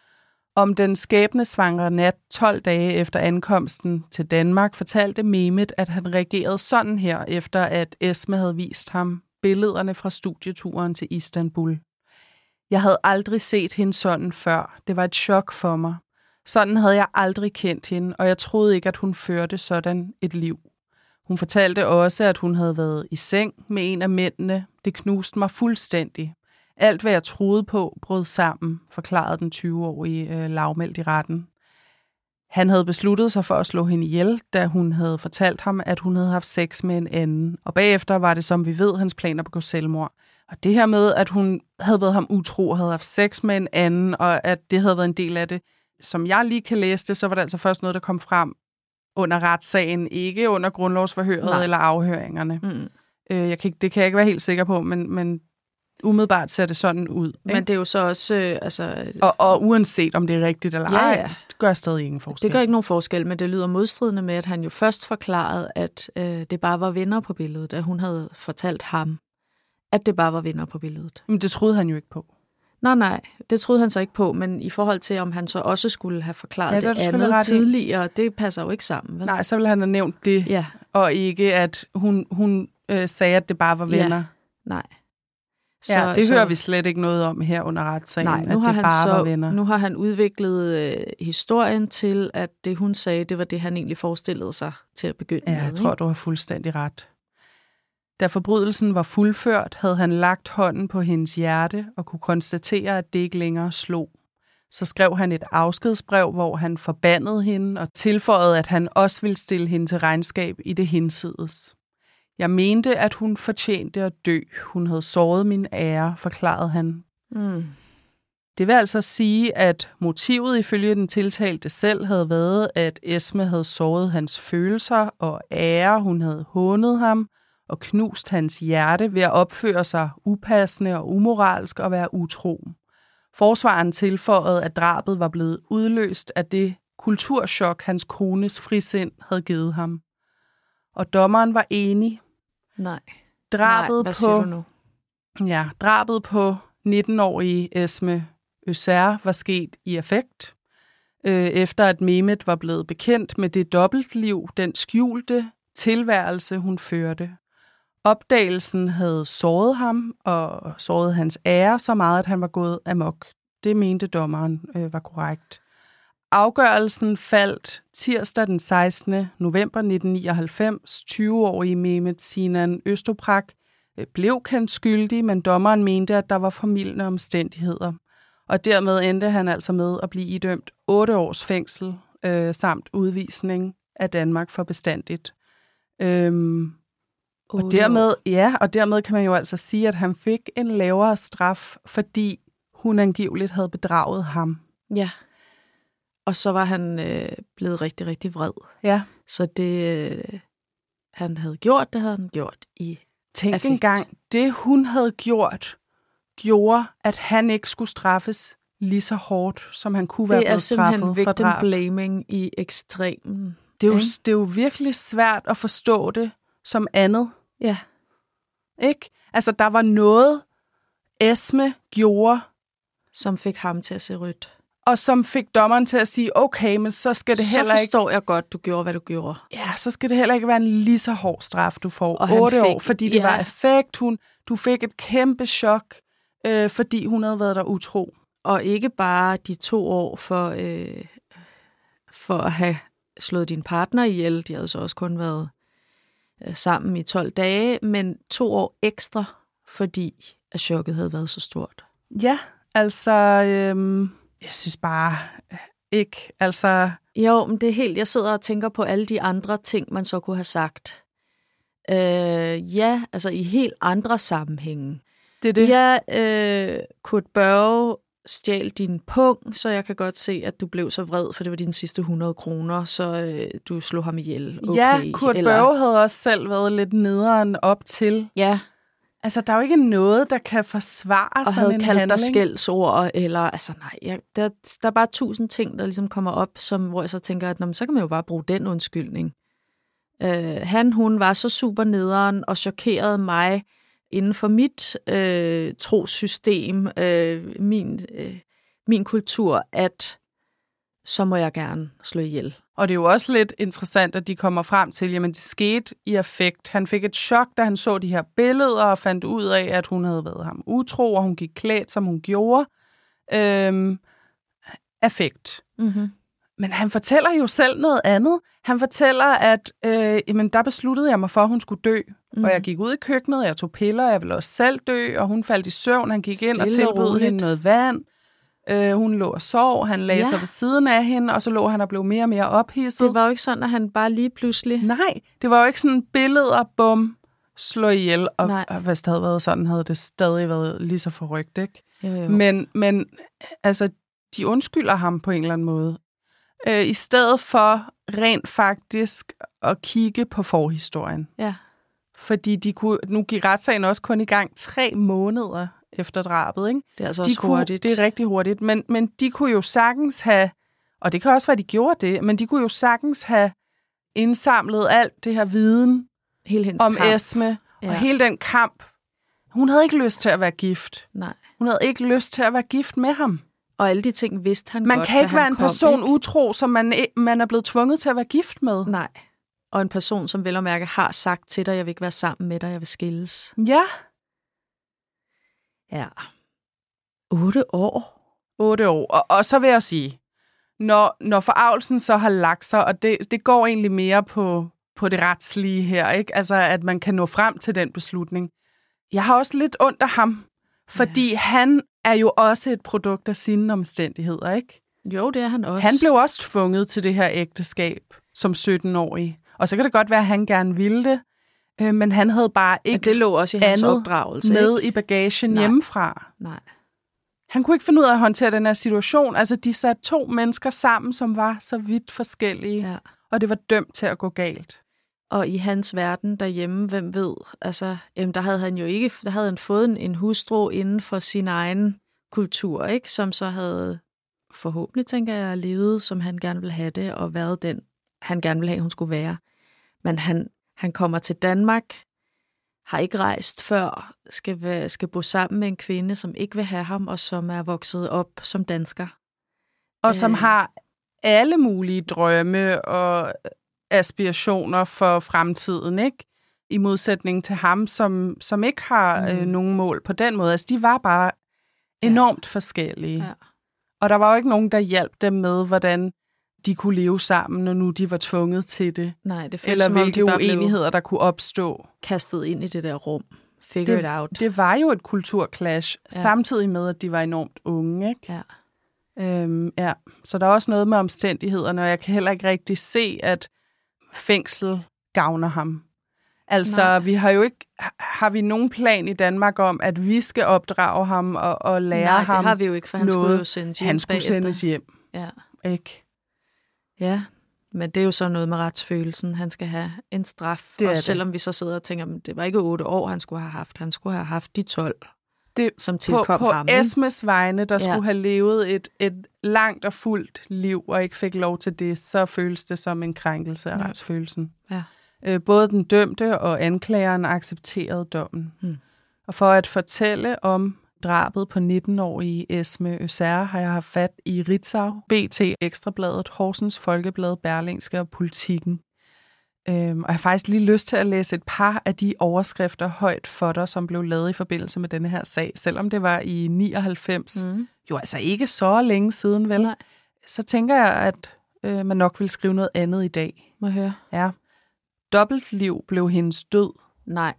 Om den skæbnesvangre nat 12 dage efter ankomsten til Danmark, fortalte Mehmet, at han reagerede sådan her, efter at Esme havde vist ham billederne fra studieturen til Istanbul. Jeg havde aldrig set hende sådan før. Det var et chok for mig. Sådan havde jeg aldrig kendt hende, og jeg troede ikke, at hun førte sådan et liv. Hun fortalte også, at hun havde været i seng med en af mændene. Det knuste mig fuldstændig. Alt, hvad jeg troede på, brød sammen, forklarede den 20-årige lavmældt i retten. Han havde besluttet sig for at slå hende ihjel, da hun havde fortalt ham, at hun havde haft sex med en anden. Og bagefter var det, som vi ved, hans planer at begå selvmord. Og det her med, at hun havde været ham utro og havde haft sex med en anden, og at det havde været en del af det, som jeg lige kan læse det, så var det altså først noget, der kom frem under retssagen, ikke under grundlovsforhøret eller afhøringerne. Det kan jeg ikke være helt sikker på, men umiddelbart ser det sådan ud. Ikke? Men det er jo så også... Og uanset om det er rigtigt eller ej, det gør stadig ingen forskel. Det gør ikke nogen forskel, men det lyder modstridende med, at han jo først forklarede, at det bare var venner på billedet, at hun havde fortalt ham, at det bare var venner på billedet. Men det troede han jo ikke på. Nej, det troede han så ikke på, men i forhold til, om han så også skulle have forklaret det andet tidligere, det passer jo ikke sammen. Vel? Nej, så ville han have nævnt det, og ikke at hun sagde, at det bare var venner. Ja. Nej. Det hører vi slet ikke noget om her under retssagen, nej, at det bare var venner. Nu har han udviklet historien til, at det hun sagde, det var det, han egentlig forestillede sig til at begynde med. Ja, jeg tror, du har fuldstændig ret. Da forbrydelsen var fuldført, havde han lagt hånden på hendes hjerte og kunne konstatere, at det ikke længere slog. Så skrev han et afskedsbrev, hvor han forbandede hende og tilføjede, at han også ville stille hende til regnskab i det hinsides. Jeg mente, at hun fortjente at dø. Hun havde såret min ære, forklarede han. Det vil altså sige, at motivet ifølge den tiltalte selv havde været, at Esme havde såret hans følelser og ære. Hun havde hånet ham og knust hans hjerte ved at opføre sig upassende og umoralsk og være utro. Forsvaren tilføjede, at drabet var blevet udløst af det kulturschok, hans kones frisind havde givet ham. Og dommeren var enig. Nej. Hvad siger du nu? Ja, drabet på 19-årige Esme Özer var sket i affekt, efter at Mehmet var blevet bekendt med det dobbeltliv, den skjulte tilværelse, hun førte. Opdagelsen havde såret ham og såret hans ære så meget, at han var gået amok. Det mente dommeren var korrekt. Afgørelsen faldt tirsdag den 16. november 1999. 20-årige Mehmet Sinan Öztoprak blev kendt skyldig, men dommeren mente, at der var formildende omstændigheder. Og dermed endte han altså med at blive idømt 8 års fængsel samt udvisning af Danmark for bestandigt. Og dermed kan man jo altså sige, at han fik en lavere straf, fordi hun angiveligt havde bedraget ham. Ja. Og så var han blevet rigtig, rigtig vred. Ja. Så det, han havde gjort, det havde han gjort i Tænk affekt. engang, det hun havde gjorde, at han ikke skulle straffes lige så hårdt, som han kunne være blevet straffet for drab. Det er simpelthen victim blaming i ekstremen. Det er jo virkelig svært at forstå det som andet. Ja. Ikke? Altså, der var noget, Esme gjorde, som fik ham til at se rødt. Og som fik dommeren til at sige, okay, men så skal det heller ikke... Så forstår jeg godt, du gjorde, hvad du gjorde. Ja, så skal det heller ikke være en lige så hård straf, du får. 8 år, fordi det var affekt. Du fik et kæmpe chok, fordi hun havde været der utro. Og ikke bare de 2 år for at have slået din partner ihjel. De havde så også kun været sammen i 12 dage, men 2 år ekstra, fordi at chokket havde været så stort. Ja, altså... Jeg synes bare ikke, altså... Jo, men det er helt... Jeg sidder og tænker på alle de andre ting, man så kunne have sagt. Ja, altså i helt andre sammenhænge. Det er det. Ja, Kurt Børge stjal din pung, så jeg kan godt se, at du blev så vred, for det var dine sidste 100 kroner, så du slog ham ihjel. Okay. Ja, Kurt Børge havde også selv været lidt nederen op til. Ja. Altså, der er jo ikke noget, der kan forsvare og sådan en handling. Og havde kaldt dig skældsord, eller... Altså, nej, der er bare 1000 ting, der ligesom kommer op, hvor jeg så tænker, at så kan man jo bare bruge den undskyldning. Hun var så super nederen og chokerede mig inden for mit trossystem, min kultur, at så må jeg gerne slå ihjel. Og det er jo også lidt interessant, at de kommer frem til, jamen det skete i affekt. Han fik et chok, da han så de her billeder og fandt ud af, at hun havde været ham utro, og hun gik klædt, som hun gjorde. Affekt. Mm-hmm. Men han fortæller jo selv noget andet. Han fortæller, at jamen, der besluttede jeg mig for, at hun skulle dø. Og jeg gik ud i køkkenet, jeg tog piller, jeg ville også selv dø, og hun faldt i søvn. Han gik ind og tilbød hende noget vand. Hun lå og sov, han lagde sig ved siden af hende, og så lå han og blev mere og mere ophidset. Det var jo ikke sådan, at han bare lige pludselig... Nej, det var jo ikke sådan billeder, bum, slå ihjel. Og hvis det havde været sådan, havde det stadig været lige så forrygt, ikke? Jo. Men altså, de undskylder ham på en eller anden måde. I stedet for rent faktisk at kigge på forhistorien. Ja. Fordi nu gik retssagen også kun i gang 3 måneder efter drabet, ikke? Det er altså også hurtigt. Det er rigtig hurtigt, men de kunne jo sagtens have, og det kan også være, de gjorde det, men de kunne jo sagtens have indsamlet alt det her viden om kamp. Esme, og hele den kamp. Hun havde ikke lyst til at være gift. Nej. Hun havde ikke lyst til at være gift med ham. Og alle de ting vidste han man godt, kan ikke være en person ikke? utro, som man er blevet tvunget til at være gift med. Nej. Og en person, som vel og mærke har sagt til dig, jeg vil ikke være sammen med dig, jeg vil skilles. Ja. Ja. 8 år. 8 år. Og så vil jeg sige, når forargelsen så har lagt sig, og det går egentlig mere på det retslige her, ikke? Altså, at man kan nå frem til den beslutning. Jeg har også lidt ondt af ham, fordi han er jo også et produkt af sine omstændigheder, ikke? Jo, det er han også. Han blev også tvunget til det her ægteskab som 17-årig. Og så kan det godt være, at han gerne ville det, men han havde bare ikke det lå også i hans opdragelse, med ikke? I bagagen hjemmefra. Nej. Han kunne ikke finde ud af at håndtere den her situation. Altså, de satte 2 mennesker sammen, som var så vidt forskellige, og det var dømt til at gå galt. Og i hans verden derhjemme, hvem ved, altså, der havde han jo ikke, der havde han fået en hustru inden for sin egen kultur, ikke? Som så havde forhåbentlig, tænker jeg, levet, som han gerne ville have det, og været den, han gerne ville have, hun skulle være. Men han kommer til Danmark, har ikke rejst før, skal bo sammen med en kvinde, som ikke vil have ham, og som er vokset op som dansker. Og som har alle mulige drømme og aspirationer for fremtiden, ikke? I modsætning til ham, som ikke har nogen mål på den måde. Altså, de var bare enormt forskellige. Ja. Og der var jo ikke nogen, der hjalp dem med, hvordan de kunne leve sammen, når nu de var tvunget til det. Nej, det føles eller som om, hvilke de bare uenigheder, der kunne opstå. kastet ind i det der rum. Figure it out. Det var jo et kulturclash, samtidig med, at de var enormt unge, ikke? Ja. Så der er også noget med omstændighederne, og jeg kan heller ikke rigtig se, at fængsel gavner ham. Altså, vi har jo ikke... Har vi nogen plan i Danmark om, at vi skal opdrage ham og lære ham Nej, det har vi jo ikke, for han noget. skulle jo sendes hjem. Han skulle sendes hjem. Ja. Ikke? Ja, men det er jo så noget med retsfølelsen. Han skal have en straf, og selvom vi så sidder og tænker, det var ikke 8 år, han skulle have haft. Han skulle have haft de 12, som tilkom ham. På Esmes vegne, der skulle have levet et langt og fuldt liv, og ikke fik lov til det, så føles det som en krænkelse af retsfølelsen. Ja. Både den dømte og anklageren accepterede dommen. Og for at fortælle om drabet på 19-årige Esme Øsager har jeg haft fat i Ritzau, BT, Ekstrabladet, Horsens Folkeblad, Berlingske og Politikken. Og jeg har faktisk lige lyst til at læse et par af de overskrifter højt for dig, som blev lavet i forbindelse med denne her sag. Selvom det var i 99, jo altså ikke så længe siden, vel? Nej. Så tænker jeg, at man nok vil skrive noget andet i dag. Må jeg høre? Ja. Dobbeltliv blev hendes død. Nej.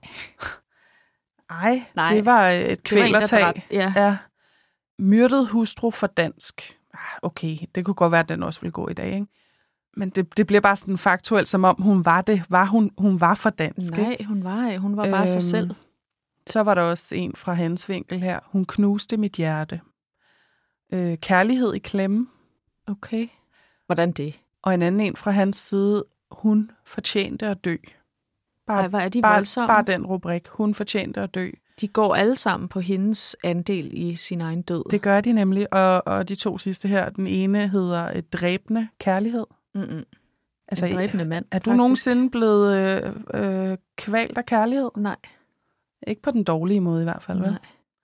Nej, det var et kvælertag. Ja. Myrdet hustru for dansk. Okay, det kunne godt være, at den også ville gå i dag, ikke? Men det bliver bare sådan faktuelt, som om hun var det. Hun var for dansk. Nej, ikke? hun var bare sig selv. Så var der også en fra hans vinkel her. Hun knuste mit hjerte. Kærlighed i klemme. Okay. Hvordan det? Og en anden en fra hans side. Hun fortjente at dø. Hvor er de voldsomme? Bare den rubrik. Hun fortjente at dø. De går alle sammen på hendes andel i sin egen død. Det gør de nemlig. Og de 2 sidste her, den ene hedder dræbende kærlighed. Altså, en dræbende mand, er du nogensinde blevet kvalt af kærlighed? Nej. Ikke på den dårlige måde i hvert fald, vel?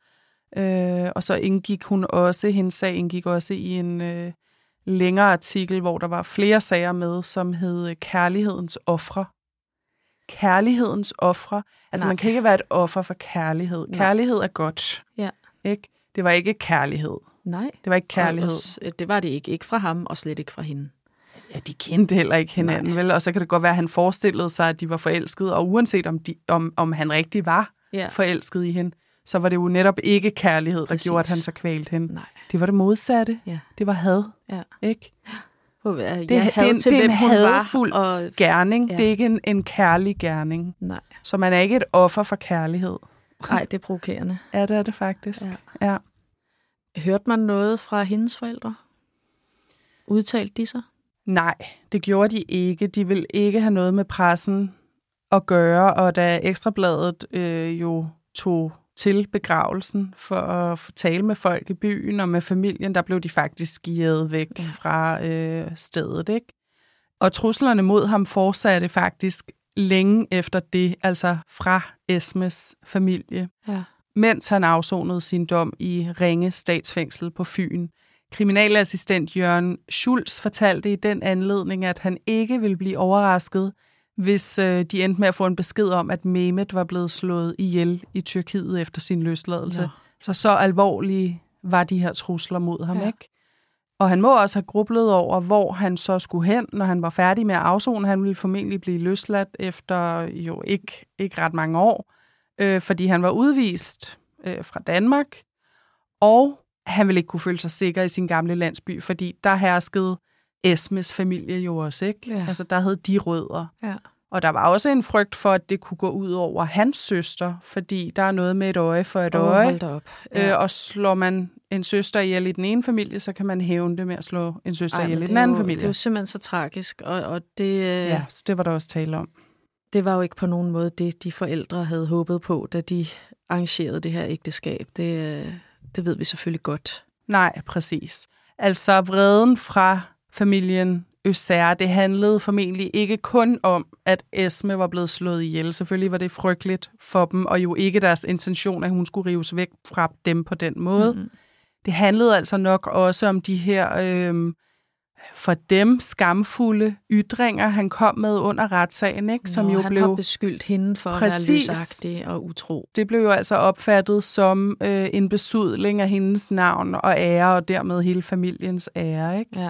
Nej. Og så indgik hun også, hendes sag indgik også i en længere artikel, hvor der var flere sager med, som hed Kærlighedens ofre. Kærlighedens ofre. Altså, man kan ikke være et offer for kærlighed. Nej. Kærlighed er godt. Ja. Ikke? Det var ikke kærlighed. Nej. Det var ikke kærlighed. Det var det ikke. Ikke fra ham, og slet ikke fra hende. Ja, de kendte heller ikke hinanden, vel? Og så kan det godt være, at han forestillede sig, at de var forelskede, og uanset om han rigtig var forelsket i hende, så var det jo netop ikke kærlighed, der gjorde, at han så kvalte hende. Nej. Det var det modsatte. Ja. Det var had. Ja. Ikke? Det er en hadfuld gerning. Ja. Det er ikke en kærlig gerning. Nej. Så man er ikke et offer for kærlighed. Nej, det er provokerende. Ja, det er det faktisk. Ja. Hørte man noget fra hendes forældre? Udtalte de sig? Nej, det gjorde de ikke. De ville ikke have noget med pressen at gøre, og da Ekstrabladet jo tog til begravelsen for at tale med folk i byen og med familien, der blev de faktisk givet væk fra stedet, ikke? Og truslerne mod ham fortsatte faktisk længe efter det, altså fra Esmes familie, mens han afsonede sin dom i Ringe Statsfængsel på Fyn. Kriminalassistent Jørgen Schulz fortalte i den anledning, at han ikke ville blive overrasket, hvis de endte med at få en besked om, at Mehmet var blevet slået ihjel i Tyrkiet efter sin løsladelse. Ja. Så alvorlige var de her trusler mod ham, ikke? Og han må også have grublet over, hvor han så skulle hen, når han var færdig med at afsone. Han ville formentlig blive løsladt efter jo ikke ret mange år, fordi han var udvist fra Danmark, og han ville ikke kunne føle sig sikker i sin gamle landsby, fordi der herskede Esmes familie jo også, ikke? Ja. Altså, der havde de rødder. Ja. Og der var også en frygt for, at det kunne gå ud over hans søster, fordi der er noget med et øje for et øje. Hold da op. Ja. Og slår man en søster ihjel i den ene familie, så kan man hævne det med at slå en søster ihjel i den anden familie. Det er jo simpelthen så tragisk, og det... Ja, så det var der også tale om. Det var jo ikke på nogen måde det, de forældre havde håbet på, da de arrangerede det her ægteskab. Det ved vi selvfølgelig godt. Nej, præcis. Altså vreden fra familien Øsager, det handlede formentlig ikke kun om, at Esme var blevet slået ihjel. Selvfølgelig var det frygteligt for dem, og jo ikke deres intention, at hun skulle rives væk fra dem på den måde. Mm-hmm. Det handlede altså nok også om de her, for dem, skamfulde ytringer, han kom med under retssagen, ikke? Som jo han blev har beskyldt hende for at være løsagtig og utro. Det blev jo altså opfattet som en besudling af hendes navn og ære, og dermed hele familiens ære, ikke? Ja.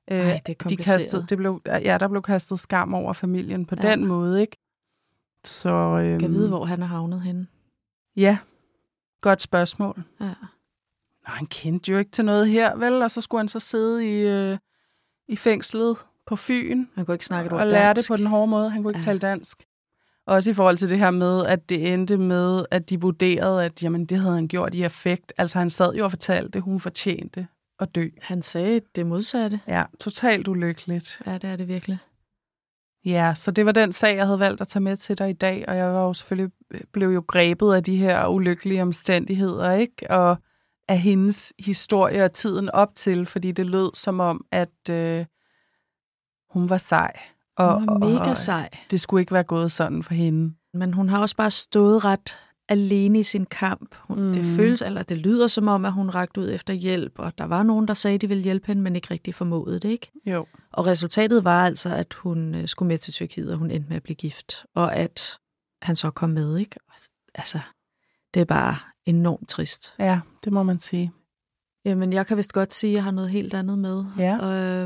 Ej, det er kompliceret. Der blev kastet skam over familien på den måde, ikke? Så, kan vide, hvor han er havnet henne. Ja, godt spørgsmål. Ja. Nå, han kendte jo ikke til noget her, vel? Og så skulle han så sidde i fængslet på Fyn. Han kunne ikke snakke et ord og lære det på den hårde måde. Han kunne ikke tale dansk. Også i forhold til det her med, at det endte med, at de vurderede, at jamen, det havde han gjort i affekt. Altså han sad jo og fortalte, at hun fortjente at dø. Han sagde det modsatte. Ja, totalt ulykkeligt. Ja, det er det virkelig. Ja, så det var den sag, jeg havde valgt at tage med til dig i dag, og jeg var jo selvfølgelig blev jo grebet af de her ulykkelige omstændigheder, ikke? Og af hendes historie og tiden op til, fordi det lød som om, at hun var sej. Hun var mega sej. Det skulle ikke være gået sådan for hende. Men hun har også bare stået ret alene i sin kamp. Det lyder som om, at hun rakte ud efter hjælp, og der var nogen, der sagde, at de ville hjælpe hende, men ikke rigtig formåede det, ikke? Jo. Og resultatet var altså, at hun skulle med til Tyrkiet, og hun endte med at blive gift, og at han så kom med, ikke? Altså, det er bare enormt trist. Ja, det må man sige. Jamen, jeg kan vist godt sige, at jeg har noget helt andet med. Ja.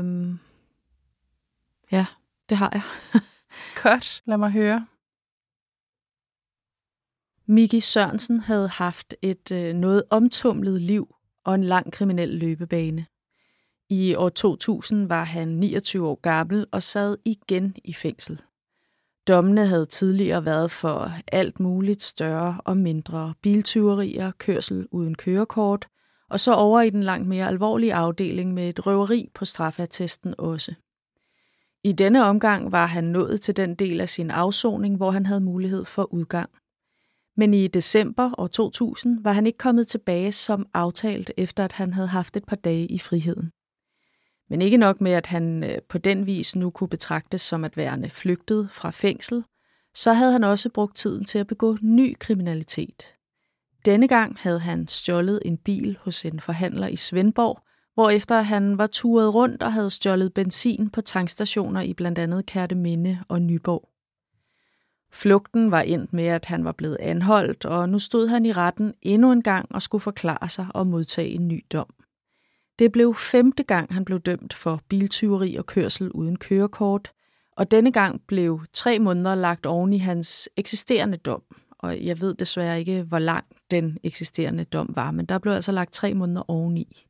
Ja, det har jeg. Godt, lad mig høre. Miki Sørensen havde haft et noget omtumlet liv og en lang kriminel løbebane. I år 2000 var han 29 år gammel og sad igen i fængsel. Dommene havde tidligere været for alt muligt større og mindre biltyverier, kørsel uden kørekort, og så over i den langt mere alvorlige afdeling med et røveri på straffeattesten også. I denne omgang var han nået til den del af sin afsoning, hvor han havde mulighed for udgang. Men i december år 2000 var han ikke kommet tilbage som aftalt, efter at han havde haft et par dage i friheden. Men ikke nok med, at han på den vis nu kunne betragtes som at værende flygtet fra fængsel, så havde han også brugt tiden til at begå ny kriminalitet. Denne gang havde han stjålet en bil hos en forhandler i Svendborg, hvorefter han var turet rundt og havde stjålet benzin på tankstationer i blandt andet Kerteminde og Nyborg. Flugten var endt med, at han var blevet anholdt, og nu stod han i retten endnu en gang og skulle forklare sig og modtage en ny dom. Det blev 5. gang, han blev dømt for biltyveri og kørsel uden kørekort, og denne gang blev 3 måneder lagt oven i hans eksisterende dom. Og jeg ved desværre ikke, hvor lang den eksisterende dom var, men der blev altså lagt 3 måneder oveni.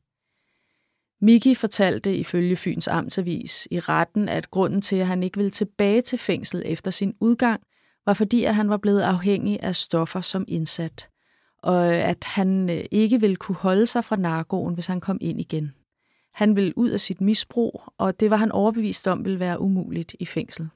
Miki fortalte ifølge Fyns Amtsavis i retten, at grunden til, at han ikke ville tilbage til fængsel efter sin udgang, var fordi, at han var blevet afhængig af stoffer som indsat, og at han ikke ville kunne holde sig fra narkoen, hvis han kom ind igen. Han ville ud af sit misbrug, og det var han overbevist om ville være umuligt i fængsel.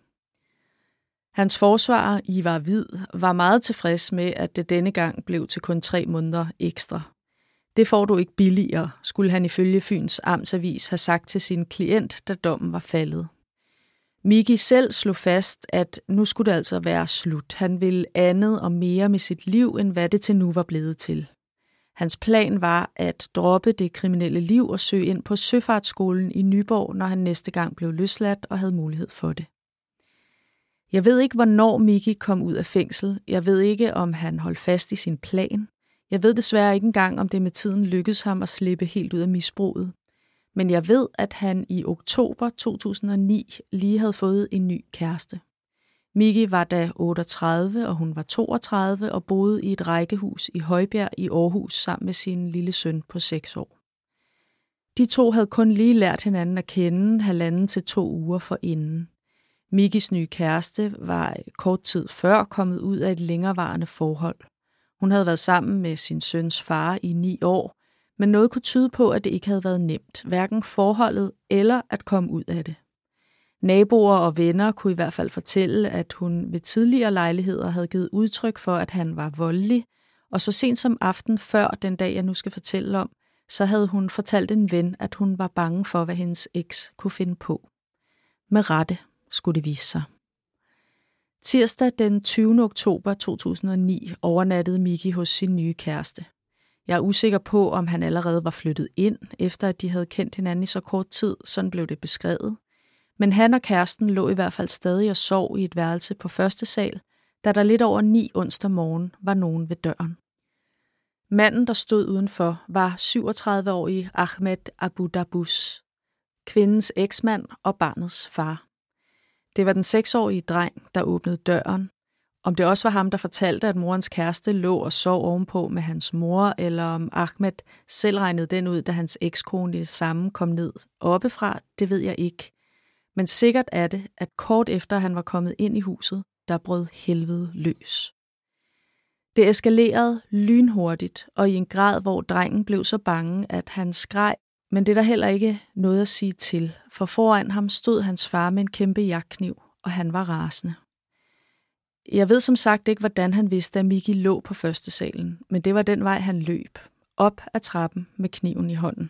Hans forsvarer, Ivar Hvid, var meget tilfreds med, at det denne gang blev til kun 3 måneder ekstra. Det får du ikke billigere, skulle han ifølge Fyns Amtsavis have sagt til sin klient, da dommen var faldet. Miki selv slog fast, at nu skulle det altså være slut. Han ville andet og mere med sit liv, end hvad det til nu var blevet til. Hans plan var at droppe det kriminelle liv og søge ind på Søfartsskolen i Nyborg, når han næste gang blev løsladt og havde mulighed for det. Jeg ved ikke, hvornår Miki kom ud af fængsel. Jeg ved ikke, om han holdt fast i sin plan. Jeg ved desværre ikke engang, om det med tiden lykkedes ham at slippe helt ud af misbruget. Men jeg ved, at han i oktober 2009 lige havde fået en ny kæreste. Miki var da 38, og hun var 32 og boede i et rækkehus i Højbjerg i Aarhus sammen med sin lille søn på 6 år. De to havde kun lige lært hinanden at kende 1,5 til 2 uger forinden. Mikis nye kæreste var kort tid før kommet ud af et længerevarende forhold. Hun havde været sammen med sin søns far i 9 år, men noget kunne tyde på, at det ikke havde været nemt, hverken forholdet eller at komme ud af det. Naboer og venner kunne i hvert fald fortælle, at hun ved tidligere lejligheder havde givet udtryk for, at han var voldelig, og så sent som aften før den dag, jeg nu skal fortælle om, så havde hun fortalt en ven, at hun var bange for, hvad hendes eks kunne finde på. Med rette skulle det vise sig. Tirsdag den 20. oktober 2009 overnattede Miki hos sin nye kæreste. Jeg er usikker på, om han allerede var flyttet ind, efter at de havde kendt hinanden i så kort tid, sådan blev det beskrevet. Men han og kæresten lå i hvert fald stadig og sov i et værelse på første sal, da der lidt over 9 onsdag morgen var nogen ved døren. Manden, der stod udenfor, var 37-årige Ahmed Abu Dabus. kvindens eksmand og barnets far. Det var den 6-årige dreng, der åbnede døren. Om det også var ham, der fortalte, at morens kæreste lå og sov ovenpå med hans mor, eller om Ahmed selv regnede den ud, da hans ekskone i det samme kom ned oppefra, det ved jeg ikke. Men sikkert er det, at kort efter han var kommet ind i huset, der brød helvede løs. Det eskalerede lynhurtigt, og i en grad, hvor drengen blev så bange, at han skreg, men det er der heller ikke noget at sige til, for foran ham stod hans far med en kæmpe jagtkniv, og han var rasende. Jeg ved som sagt ikke, hvordan han vidste, at Miki lå på første salen, men det var den vej, han løb, op ad trappen med kniven i hånden.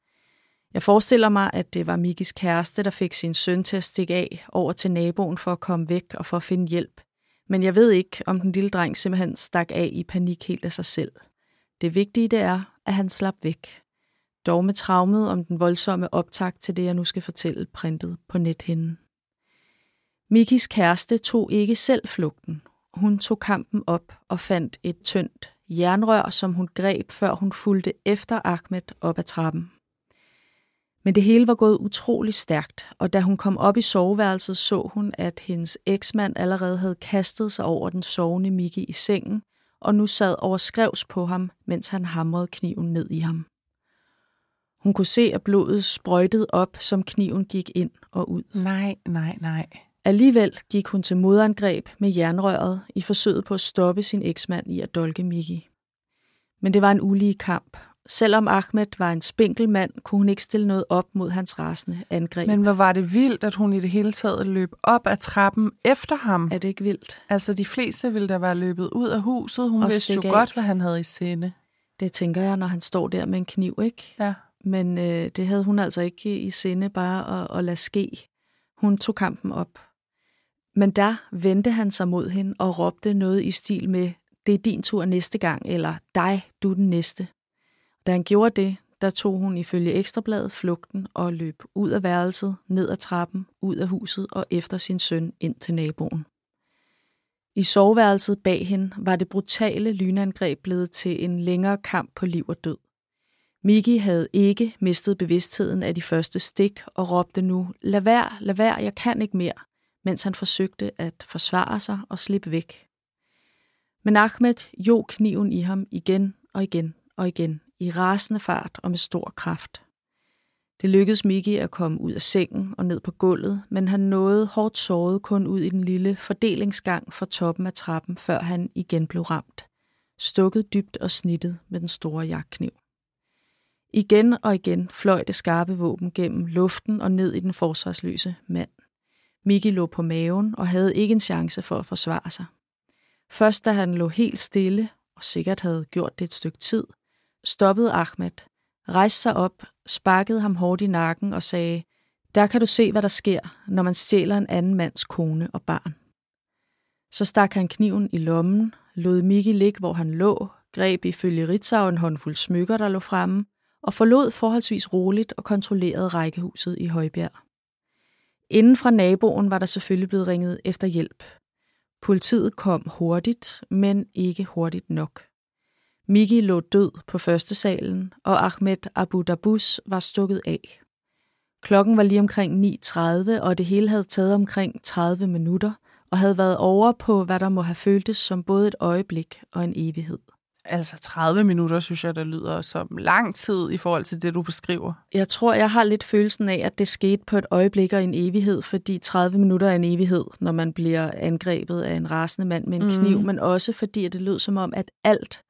Jeg forestiller mig, at det var Mikis kæreste, der fik sin søn til at stikke af over til naboen for at komme væk og for at finde hjælp. Men jeg ved ikke, om den lille dreng simpelthen stak af i panik helt af sig selv. Det vigtige det er, at han slap væk. Dog med traumet om den voldsomme optakt til det, jeg nu skal fortælle, printet på nethinden. Mikis kæreste tog ikke selv flugten. Hun tog kampen op og fandt et tyndt jernrør, som hun greb, før hun fulgte efter Ahmed op ad trappen. Men det hele var gået utrolig stærkt, og da hun kom op i soveværelset, så hun, at hendes eksmand allerede havde kastet sig over den sovende Miki i sengen, og nu sad overskrevs på ham, mens han hamrede kniven ned i ham. Hun kunne se, at blodet sprøjtede op, som kniven gik ind og ud. Nej. Alligevel gik hun til modangreb med jernrøret i forsøget på at stoppe sin eksmand i at dolke Miki. Men det var en ulige kamp. Selvom Ahmed var en spinkel mand, kunne hun ikke stille noget op mod hans rasende angreb. Men hvor var det vildt, at hun i det hele taget løb op ad trappen efter ham. Er det ikke vildt? Altså, de fleste ville da være løbet ud af huset. Hun og vidste jo godt, hvad han havde i sinde. Det tænker jeg, når han står der med en kniv, ikke? Ja. Men det havde hun altså ikke i sinde bare at lade ske. Hun tog kampen op. Men der vendte han sig mod hende og råbte noget i stil med, det er din tur næste gang, eller dig, du er den næste. Da han gjorde det, der tog hun ifølge Ekstrabladet flugten og løb ud af værelset, ned ad trappen, ud af huset og efter sin søn ind til naboen. I soveværelset bag hende var det brutale lynangreb blevet til en længere kamp på liv og død. Miki havde ikke mistet bevidstheden af de første stik og råbte nu, lad være, jeg kan ikke mere, mens han forsøgte at forsvare sig og slippe væk. Men Ahmed jog kniven i ham igen og igen og igen, i rasende fart og med stor kraft. Det lykkedes Miki at komme ud af sengen og ned på gulvet, men han nåede hårdt såret kun ud i den lille fordelingsgang for toppen af trappen, før han igen blev ramt, stukket dybt og snittet med den store jagtkniv. Igen og igen fløj det skarpe våben gennem luften og ned i den forsvarsløse mand. Miki lå på maven og havde ikke en chance for at forsvare sig. Først da han lå helt stille, og sikkert havde gjort det et stykke tid, stoppede Ahmed, rejste sig op, sparkede ham hårdt i nakken og sagde, der kan du se, hvad der sker, når man stjæler en anden mands kone og barn. Så stak han kniven i lommen, lod Miki ligge, hvor han lå, greb ifølge Ritzau en håndfuld smykker, der lå fremme, og forlod forholdsvis roligt og kontrollerede rækkehuset i Højbjerg. Inden fra naboen var der selvfølgelig blevet ringet efter hjælp. Politiet kom hurtigt, men ikke hurtigt nok. Miki lå død på første salen, og Ahmed Abu Dabus var stukket af. Klokken var lige omkring 9:30, og det hele havde taget omkring 30 minutter, og havde været over på, hvad der må have føltes som både et øjeblik og en evighed. Altså 30 minutter, synes jeg, der lyder som lang tid i forhold til det, du beskriver. Jeg tror, jeg har lidt følelsen af, at det skete på et øjeblik og en evighed, fordi 30 minutter er en evighed, når man bliver angrebet af en rasende mand med en kniv, men også fordi at det lød som om, at alt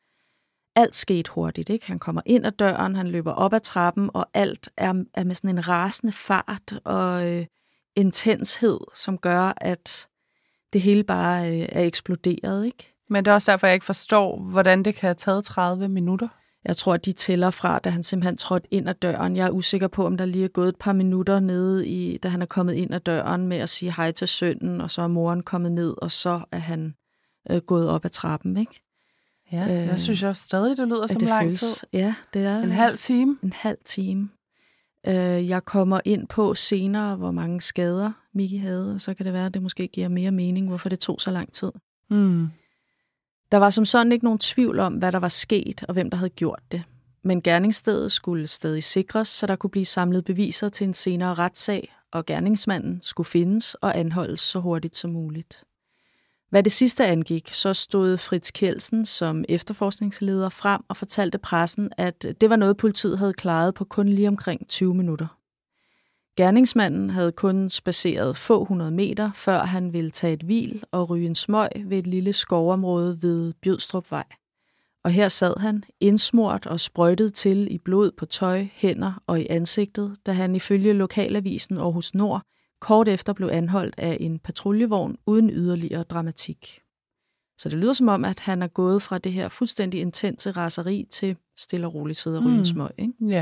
skete hurtigt. Ikke? Han kommer ind ad døren, han løber op ad trappen, og alt er med sådan en rasende fart og intenshed, som gør, at det hele bare er eksploderet, ikke? Men det er også derfor, jeg ikke forstår, hvordan det kan have taget 30 minutter. Jeg tror, at de tæller fra, da han simpelthen trådte ind ad døren. Jeg er usikker på, om der lige er gået et par minutter nede, da han er kommet ind ad døren med at sige hej til sønnen, og så er moren kommet ned, og så er han gået op ad trappen, ikke? Ja, jeg synes også stadig, det lyder som lang tid. Ja, det er. En halv time? En halv time. Jeg kommer ind på senere, hvor mange skader Miki havde, og så kan det være, at det måske giver mere mening, hvorfor det tog så lang tid. Mm. Der var som sådan ikke nogen tvivl om, hvad der var sket, og hvem der havde gjort det. Men gerningsstedet skulle stadig sikres, så der kunne blive samlet beviser til en senere retssag, og gerningsmanden skulle findes og anholdes så hurtigt som muligt. Hvad det sidste angik, så stod Fritz Kjeldsen som efterforskningsleder frem og fortalte pressen, at det var noget, politiet havde klaret på kun lige omkring 20 minutter. Gerningsmanden havde kun spaceret få 100 meter, før han ville tage et hvil og ryge en smøg ved et lille skovområde ved Bjødstrupvej. Og her sad han, indsmurt og sprøjtet til i blod på tøj, hænder og i ansigtet, da han ifølge lokalavisen Aarhus Nord kort efter blev anholdt af en patruljevogn uden yderligere dramatik. Så det lyder som om, at han er gået fra det her fuldstændig intense raseri til stille og roligt sidde og ryge en smøg, ikke? Ja.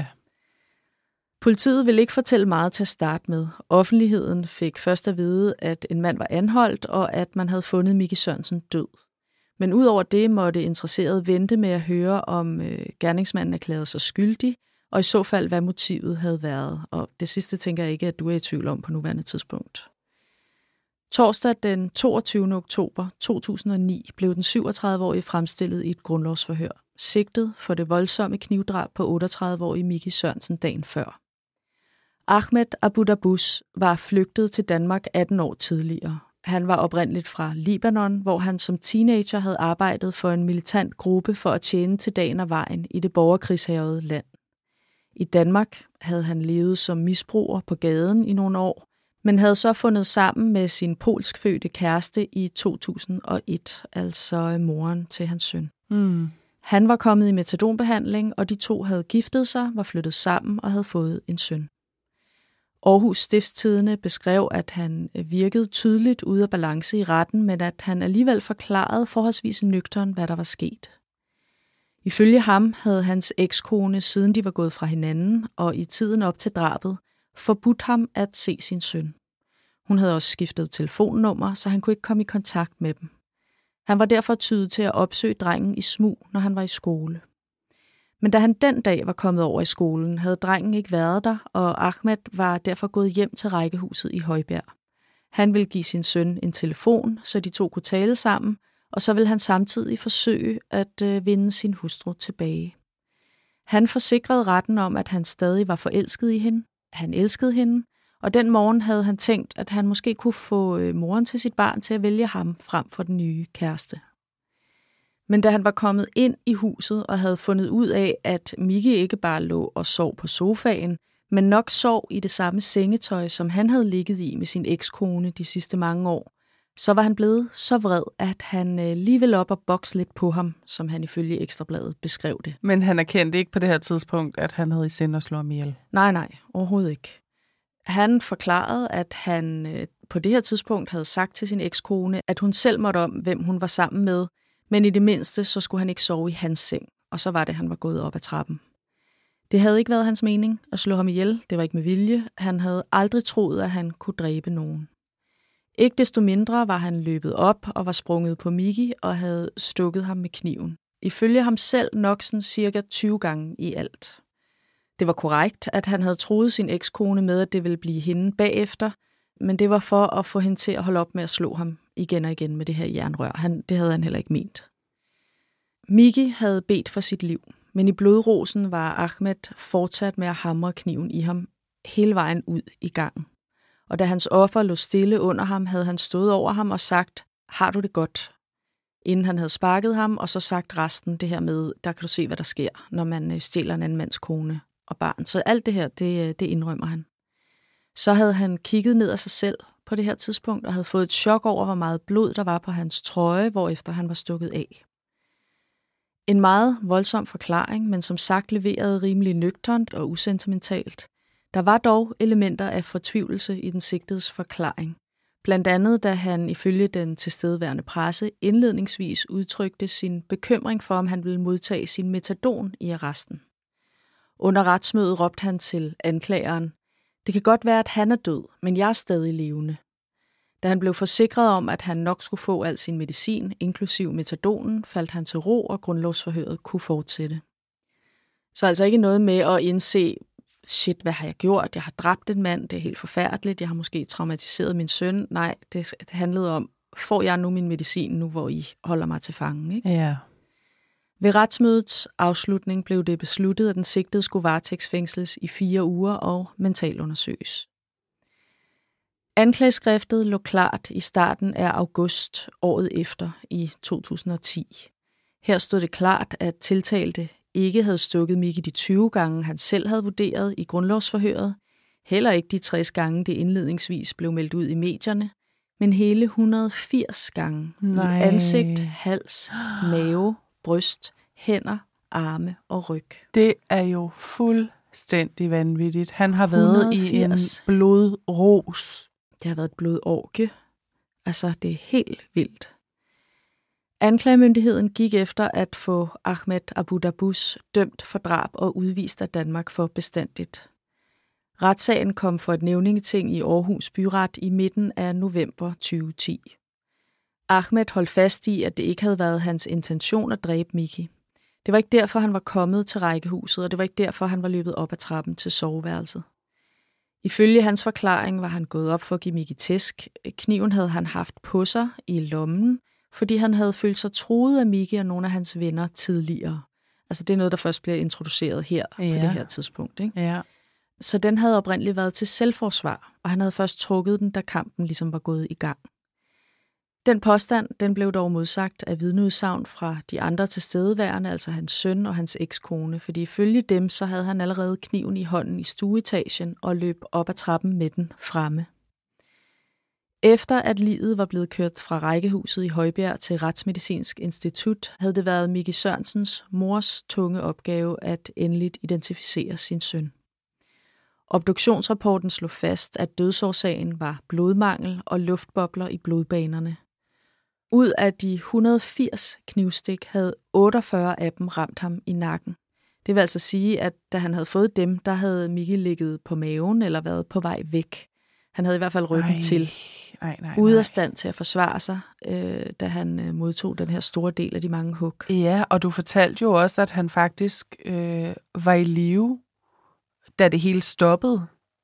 Politiet ville ikke fortælle meget til at starte med. Offentligheden fik først at vide, at en mand var anholdt, og at man havde fundet Mickey Sørensen død. Men udover det måtte interesserede vente med at høre, om gerningsmanden erklærede sig skyldig, og i så fald, hvad motivet havde været. Og det sidste tænker jeg ikke, at du er i tvivl om på nuværende tidspunkt. Torsdag den 22. oktober 2009 blev den 37-årige fremstillet i et grundlovsforhør, sigtet for det voldsomme knivdrab på 38-årige Mickey Sørensen dagen før. Ahmed Abu Dabus var flygtet til Danmark 18 år tidligere. Han var oprindeligt fra Libanon, hvor han som teenager havde arbejdet for en militant gruppe for at tjene til dagen og vejen i det borgerkrigshærgede land. I Danmark havde han levet som misbruger på gaden i nogle år, men havde så fundet sammen med sin polskfødte kæreste i 2001, altså moren til hans søn. Han var kommet i metadonbehandling, og de to havde giftet sig, var flyttet sammen og havde fået en søn. Aarhus Stiftstidende beskrev, at han virkede tydeligt ude af balance i retten, men at han alligevel forklarede forholdsvis nøgtern, hvad der var sket. Ifølge ham havde hans ekskone, siden de var gået fra hinanden, og i tiden op til drabet, forbudt ham at se sin søn. Hun havde også skiftet telefonnummer, så han kunne ikke komme i kontakt med dem. Han var derfor tydet til at opsøge drengen i smug, når han var i skole. Men da han den dag var kommet over i skolen, havde drengen ikke været der, og Ahmed var derfor gået hjem til rækkehuset i Højbjerg. Han ville give sin søn en telefon, så de to kunne tale sammen, og så ville han samtidig forsøge at vinde sin hustru tilbage. Han forsikrede retten om, at han stadig var forelsket i hende. Han elskede hende, og den morgen havde han tænkt, at han måske kunne få moren til sit barn til at vælge ham frem for den nye kæreste. Men da han var kommet ind i huset og havde fundet ud af, at Mickey ikke bare lå og sov på sofaen, men nok sov i det samme sengetøj, som han havde ligget i med sin ekskone de sidste mange år, så var han blevet så vred, at han lige ville op og bokse lidt på ham, som han ifølge Ekstrabladet beskrev det. Men han erkendte ikke på det her tidspunkt, at han havde i sinde at slå ham ihjel? Nej, overhovedet ikke. Han forklarede, at han på det her tidspunkt havde sagt til sin ekskone, at hun selv måtte om, hvem hun var sammen med, men i det mindste, så skulle han ikke sove i hans seng, og så var det, han var gået op ad trappen. Det havde ikke været hans mening at slå ham ihjel, det var ikke med vilje. Han havde aldrig troet, at han kunne dræbe nogen. Ikke desto mindre var han løbet op og var sprunget på Mickey og havde stukket ham med kniven. Ifølge ham selv nok sådan cirka 20 gange i alt. Det var korrekt, at han havde troet sin ekskone med, at det ville blive hende bagefter, men det var for at få hende til at holde op med at slå ham igen og igen med det her jernrør. Det havde han heller ikke ment. Mickey havde bedt for sit liv, men i blodrosen var Ahmed fortsat med at hamre kniven i ham hele vejen ud i gangen. Og da hans offer lå stille under ham, havde han stået over ham og sagt, har du det godt? Inden han havde sparket ham, og så sagt resten det her med, der kan du se, hvad der sker, når man stjæler en anden mands kone og barn. Så alt det her, det indrømmer han. Så havde han kigget ned af sig selv på det her tidspunkt, og havde fået et chok over, hvor meget blod der var på hans trøje, hvorefter han var stukket af. En meget voldsom forklaring, men som sagt leveret rimelig nøgternt og usentimentalt. Der var dog elementer af fortvivlelse i den sigtedes forklaring. Blandt andet, da han ifølge den tilstedeværende presse indledningsvis udtrykte sin bekymring for, om han ville modtage sin metadon i arresten. Under retsmødet råbte han til anklageren, det kan godt være, at han er død, men jeg er stadig levende. Da han blev forsikret om, at han nok skulle få al sin medicin, inklusiv metadonen, faldt han til ro, og grundlovsforhøret kunne fortsætte. Så altså ikke noget med at indse, shit, hvad har jeg gjort? Jeg har dræbt en mand, det er helt forfærdeligt, jeg har måske traumatiseret min søn. Nej, det handlede om, får jeg nu min medicin nu, hvor I holder mig til fange? Ikke? Ja. Ved retsmødets afslutning blev det besluttet, at den sigtede skulle varetægtsfængsles i 4 uger og mentalundersøges. Anklageskriftet lå klart i starten af august året efter i 2010. Her stod det klart, at tiltalte ikke havde stukket Micke de 20 gange, han selv havde vurderet i grundlovsforhøret, heller ikke de 60 gange, det indledningsvis blev meldt ud i medierne, men hele 180 gange i ansigt, hals, mave, bryst, hænder, arme og ryg. Det er jo fuldstændig vanvittigt. Han har været 180. I en blodros. Det har været et blodorgie. Altså, det er helt vildt. Anklagemyndigheden gik efter at få Ahmed Abu Dabus dømt for drab og udvist af Danmark for bestandigt. Retssagen kom for et nævningeting i Aarhus Byret i midten af november 2010. Ahmed holdt fast i, at det ikke havde været hans intention at dræbe Micke. Det var ikke derfor, han var kommet til rækkehuset, og det var ikke derfor, han var løbet op ad trappen til soveværelset. Ifølge hans forklaring var han gået op for at give Micke tæsk. Kniven havde han haft på sig i lommen, fordi han havde følt sig truet af Micke og nogle af hans venner tidligere. Altså det er noget, der først bliver introduceret her på det her tidspunkt. Ikke? Ja. Så den havde oprindeligt været til selvforsvar, og han havde først trukket den, da kampen ligesom var gået i gang. Den påstand, den blev dog modsagt af vidneudsagn fra de andre tilstedeværende, altså hans søn og hans ekskone, fordi ifølge dem, så havde han allerede kniven i hånden i stueetagen og løb op ad trappen med den fremme. Efter at liget var blevet kørt fra rækkehuset i Højbjerg til Retsmedicinsk Institut, havde det været Micke Sørensens mors tunge opgave at endeligt identificere sin søn. Obduktionsrapporten slog fast, at dødsårsagen var blodmangel og luftbobler i blodbanerne. Ud af de 180 knivstik havde 48 af dem ramt ham i nakken. Det vil altså sige, at da han havde fået dem, der havde Micke ligget på maven eller været på vej væk. Han havde i hvert fald ryggen til. Ude af stand til at forsvare sig, da han modtog den her store del af de mange hug. Ja, og du fortalte jo også, at han faktisk var i live, da det hele stoppede.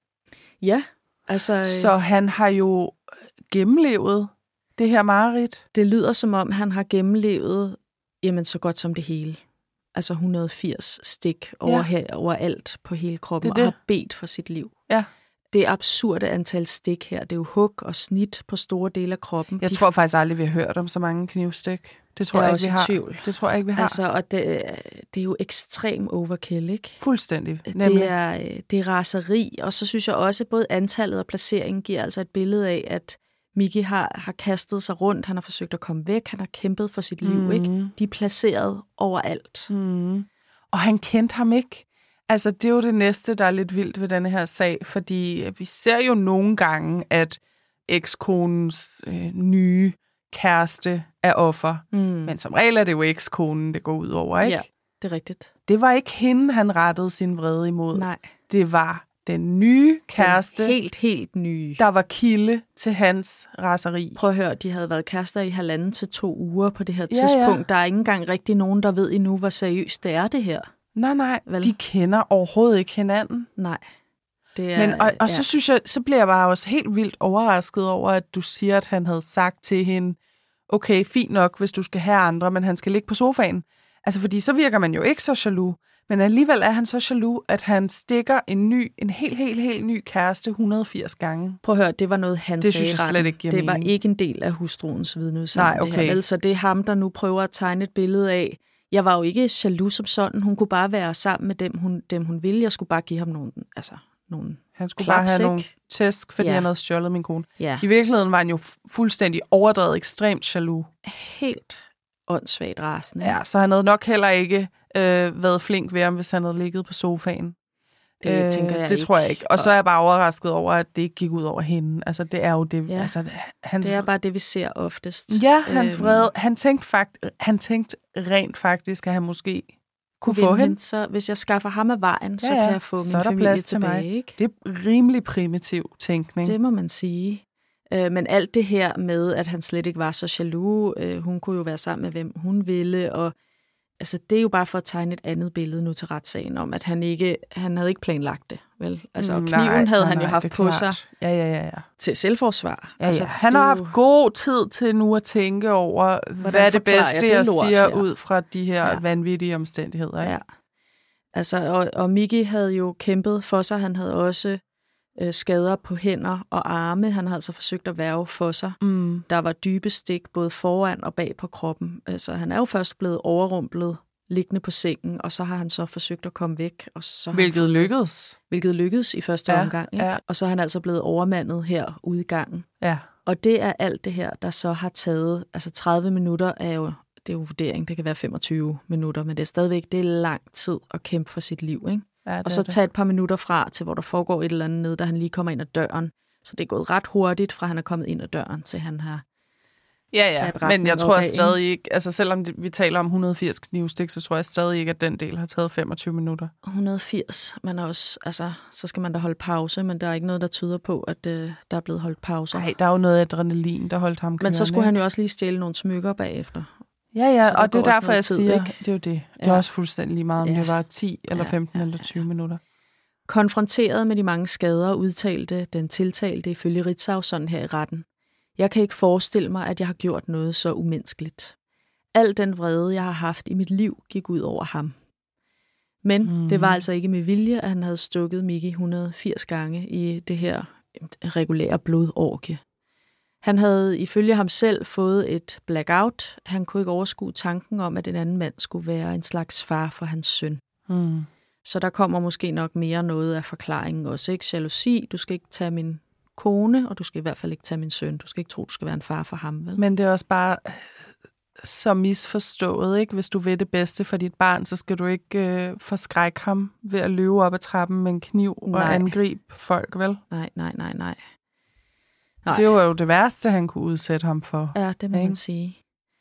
Ja, altså... Så han har jo gennemlevet det her mareridt. Det lyder som om, han har gennemlevet jamen, så godt som det hele. Altså 180 stik overalt på hele kroppen, og har bedt for sit liv. Ja. Det absurde antal stik her, det er jo hug og snit på store dele af kroppen. Jeg tror faktisk aldrig, vi har hørt om så mange knivstik. Det tror jeg ikke, vi har. Tvivl. Det tror jeg ikke, vi har. Altså, og det er jo ekstrem overkill, ikke? Fuldstændig. Det er raseri, og så synes jeg også, at både antallet og placeringen giver altså et billede af, at Micke har kastet sig rundt, han har forsøgt at komme væk, han har kæmpet for sit liv, ikke? De er placeret overalt. Og han kendte ham ikke. Altså, det er jo det næste, der er lidt vildt ved denne her sag, fordi vi ser jo nogle gange, at ekskonens nye kæreste er offer. Men som regel er det jo ekskonen, det går ud over, ikke? Ja, det er rigtigt. Det var ikke hende, han rettede sin vrede imod. Nej. Det var den nye kæreste, den helt nye, der var kilde til hans raseri. Prøv at høre, de havde været kærester i 1,5 til 2 uger på det her tidspunkt. Der er ikke engang rigtig nogen, der ved endnu, hvor seriøst det er, det her. Nej, vel? De kender overhovedet ikke hinanden. Nej. Det er, men, og så synes jeg, så bliver jeg bare også helt vildt overrasket over, at du siger, at han havde sagt til hende, okay, fint nok, hvis du skal have andre, men han skal ligge på sofaen. Altså, fordi så virker man jo ikke så jaloux. Men alligevel er han så jaloux, at han stikker en helt ny kæreste 180 gange. Prøv at høre, det var noget, han det sagde. Synes jeg slet ikke giver det mening. Var ikke en del af hustruens vidneudsagn. Nej, okay. Altså, det er ham, der nu prøver at tegne et billede af, jeg var jo ikke jaloux som sådan. Hun kunne bare være sammen med dem hun ville. Jeg skulle bare give ham nogle han skulle klaps, bare have nogle tæsk, fordi han havde stjålet min kone. Ja. I virkeligheden var han jo fuldstændig overdrevet, ekstremt jaloux. Helt åndssvagt rasende. Ja, så han havde nok heller ikke været flink ved ham, hvis han havde ligget på sofaen. Det tænker jeg det tror jeg ikke. Og så er jeg bare overrasket over, at det ikke gik ud over hende. Altså, det er jo det. Ja. Altså, det er bare det, vi ser oftest. Ja, hans vrede. Han tænkte rent faktisk, at han måske kunne få hende. Så hvis jeg skaffer ham af vejen, så kan jeg få min familie tilbage. Ikke? Det er rimelig primitiv tænkning. Det må man sige. Men alt det her med, at han slet ikke var så jaloux, hun kunne jo være sammen med, hvem hun ville, og altså det er jo bare for at tegne et andet billede nu til retssagen om, at han havde ikke planlagt det, vel? Altså, og kniven havde han jo haft på sig til selvforsvar. Ja, altså, han har haft god tid til nu at tænke over, hvad er det bedste, jeg siger ud fra de her vanvittige omstændigheder. Ikke? Ja. Altså, og Miki havde jo kæmpet for sig. Han havde også skader på hænder og arme. Han havde altså forsøgt at værge for sig. Der var dybe stik både foran og bag på kroppen. Altså, han er jo først blevet overrumplet liggende på sengen, og så har han så forsøgt at komme væk. Og så hvilket lykkedes i første omgang. Ikke? Ja. Og så er han altså blevet overmandet her ude i gangen. Ja. Og det er alt det her, der så har taget, altså 30 minutter det er jo vurdering, det kan være 25 minutter, men det er stadigvæk, det er lang tid at kæmpe for sit liv, ikke? Ja, og så tage et par minutter fra til, hvor der foregår et eller andet ned, da han lige kommer ind ad døren. Så det er gået ret hurtigt, fra han er kommet ind ad døren, til han har sat retning. Men jeg tror stadig ikke, altså selvom vi taler om 180 knivstik, så tror jeg stadig ikke, at den del har taget 25 minutter. 180, men også, altså, så skal man da holde pause, men der er ikke noget, der tyder på, at der er blevet holdt pauser. Nej, der er jo noget adrenalin, der holdt ham kørende. Men så skulle han jo også lige stjæle nogle smykker bagefter. Ja, og det er derfor, jeg siger, det er jo det. Det er også fuldstændig lige meget, om det var 10 eller 15 eller 20 minutter. Konfronteret med de mange skader, udtalte den tiltalte ifølge Ritzau sådan her i retten. Jeg kan ikke forestille mig, at jeg har gjort noget så umenneskeligt. Al den vrede, jeg har haft i mit liv, gik ud over ham. Men det var altså ikke med vilje, at han havde stukket Miki 180 gange i det her regulære blodorgie. Han havde ifølge ham selv fået et blackout. Han kunne ikke overskue tanken om, at en anden mand skulle være en slags far for hans søn. Så der kommer måske nok mere noget af forklaringen også. Ikke? Jalousi, du skal ikke tage min kone, og du skal i hvert fald ikke tage min søn. Du skal ikke tro, du skal være en far for ham. Vel? Men det er også bare så misforstået, ikke? Hvis du vil det bedste for dit barn, så skal du ikke forskrække ham ved at løbe op ad trappen med en kniv og angribe folk, vel? Nej. Det var jo det værste, han kunne udsætte ham for. Ja, det må man sige.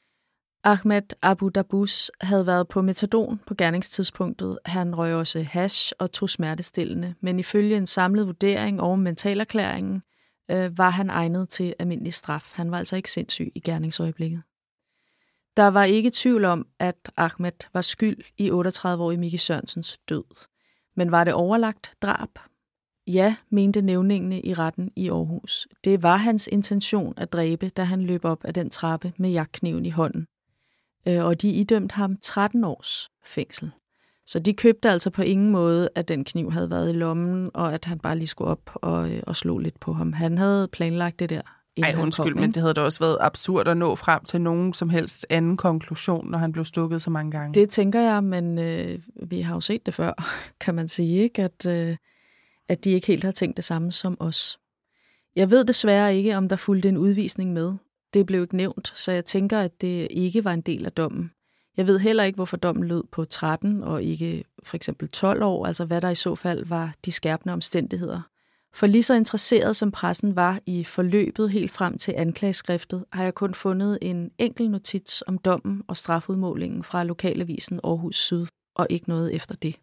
Ahmed Abu Dabus havde været på metadon på gerningstidspunktet. Han røg også hash og tog smertestillende, men ifølge en samlet vurdering over mentalerklæringen var han egnet til almindelig straf. Han var altså ikke sindssyg i gerningsøjeblikket. Der var ikke tvivl om, at Ahmed var skyld i 38-årige Miki Sørensens død. Men var det overlagt drab? Ja, mente nævningene i retten i Aarhus. Det var hans intention at dræbe, da han løb op ad den trappe med jagtkniven i hånden. Og de idømte ham 13 års fængsel. Så de købte altså på ingen måde, at den kniv havde været i lommen, og at han bare lige skulle op og slå lidt på ham. Han havde planlagt det der. Undskyld, men det havde da også været absurd at nå frem til nogen som helst anden konklusion, når han blev stukket så mange gange. Det tænker jeg, men vi har jo set det før, kan man sige, ikke? At de ikke helt har tænkt det samme som os. Jeg ved desværre ikke, om der fulgte en udvisning med. Det blev ikke nævnt, så jeg tænker, at det ikke var en del af dommen. Jeg ved heller ikke, hvorfor dommen lød på 13 og ikke for eksempel 12 år, altså hvad der i så fald var de skærpende omstændigheder. For lige så interesseret som pressen var i forløbet helt frem til anklageskriftet, har jeg kun fundet en enkelt notits om dommen og strafudmålingen fra lokalavisen Aarhus Syd, og ikke noget efter det.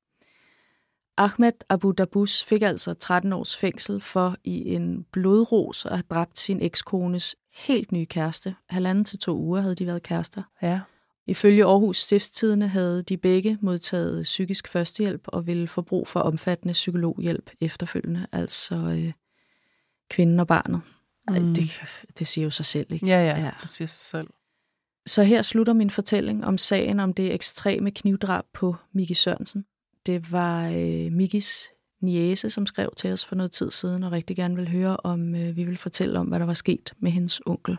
Ahmed Abu Dabus fik altså 13 års fængsel for i en blodros at have dræbt sin ekskones helt nye kæreste. 1,5 til 2 uger havde de været kærester. Ja. Ifølge Aarhus Stiftstidende havde de begge modtaget psykisk førstehjælp og ville få brug for omfattende psykologhjælp efterfølgende, altså kvinden og barnet. Det siger jo sig selv, ikke? Ja, det siger sig selv. Så her slutter min fortælling om sagen om det ekstreme knivdrab på Miki Sørensen. Det var Mikis niece, som skrev til os for noget tid siden, og rigtig gerne vil høre, om vi vil fortælle om, hvad der var sket med hendes onkel.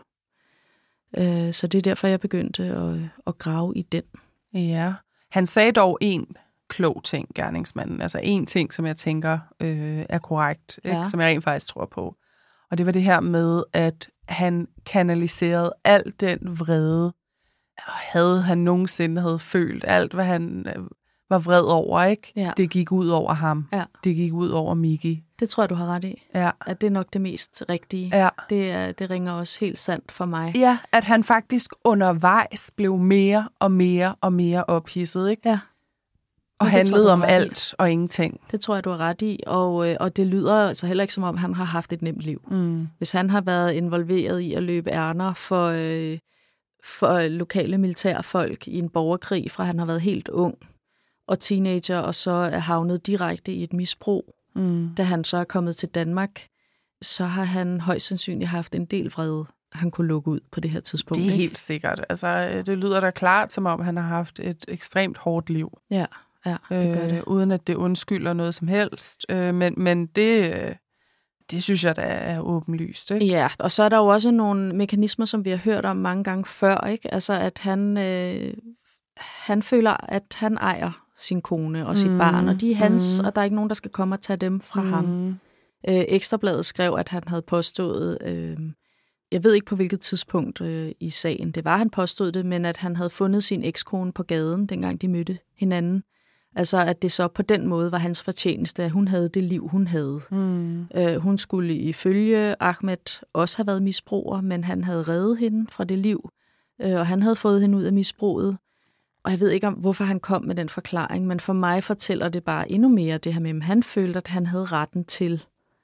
Så det er derfor, jeg begyndte at grave i den. Ja, han sagde dog en klog ting, gerningsmanden. Altså en ting, som jeg tænker er korrekt, ikke? Som jeg rent faktisk tror på. Og det var det her med, at han kanaliserede al den vrede, havde han nogensinde havde følt, alt hvad han var vred over, ikke? Ja. Det gik ud over ham. Ja. Det gik ud over Miki. Det tror jeg, du har ret i. Ja. At det er nok det mest rigtige. Ja. Det ringer også helt sandt for mig. Ja, at han faktisk undervejs blev mere og mere og mere ophidset, ikke? Ja. Og handlede om alt og ingenting. Det tror jeg, du har ret i. Og det lyder altså heller ikke, som om han har haft et nemt liv. Hvis han har været involveret i at løbe ærner for for lokale militærfolk i en borgerkrig, fra han har været helt ung og teenager, og så er havnet direkte i et misbrug. Da han så er kommet til Danmark, så har han højst sandsynligt haft en del vrede, han kunne lukke ud på det her tidspunkt. Det er helt sikkert. Altså, det lyder da klart, som om han har haft et ekstremt hårdt liv. Ja, det gør det. Uden at det undskylder noget som helst. Men det synes jeg, der er åbenlyst. Ikke? Ja, og så er der jo også nogle mekanismer, som vi har hørt om mange gange før. Ikke? Altså, at han føler, at han ejer sin kone og sit barn, og de er hans, og der er ikke nogen, der skal komme og tage dem fra ham. Ekstrabladet skrev, at han havde påstået, jeg ved ikke på hvilket tidspunkt i sagen det var, han påstod det, men at han havde fundet sin ekskone på gaden, dengang de mødte hinanden. Altså, at det så på den måde var hans fortjeneste, at hun havde det liv, hun havde. Hun skulle ifølge Ahmed også have været misbruger, men han havde reddet hende fra det liv, og han havde fået hende ud af misbruget. Og jeg ved ikke, hvorfor han kom med den forklaring, men for mig fortæller det bare endnu mere det her med, at han følte, at han havde retten til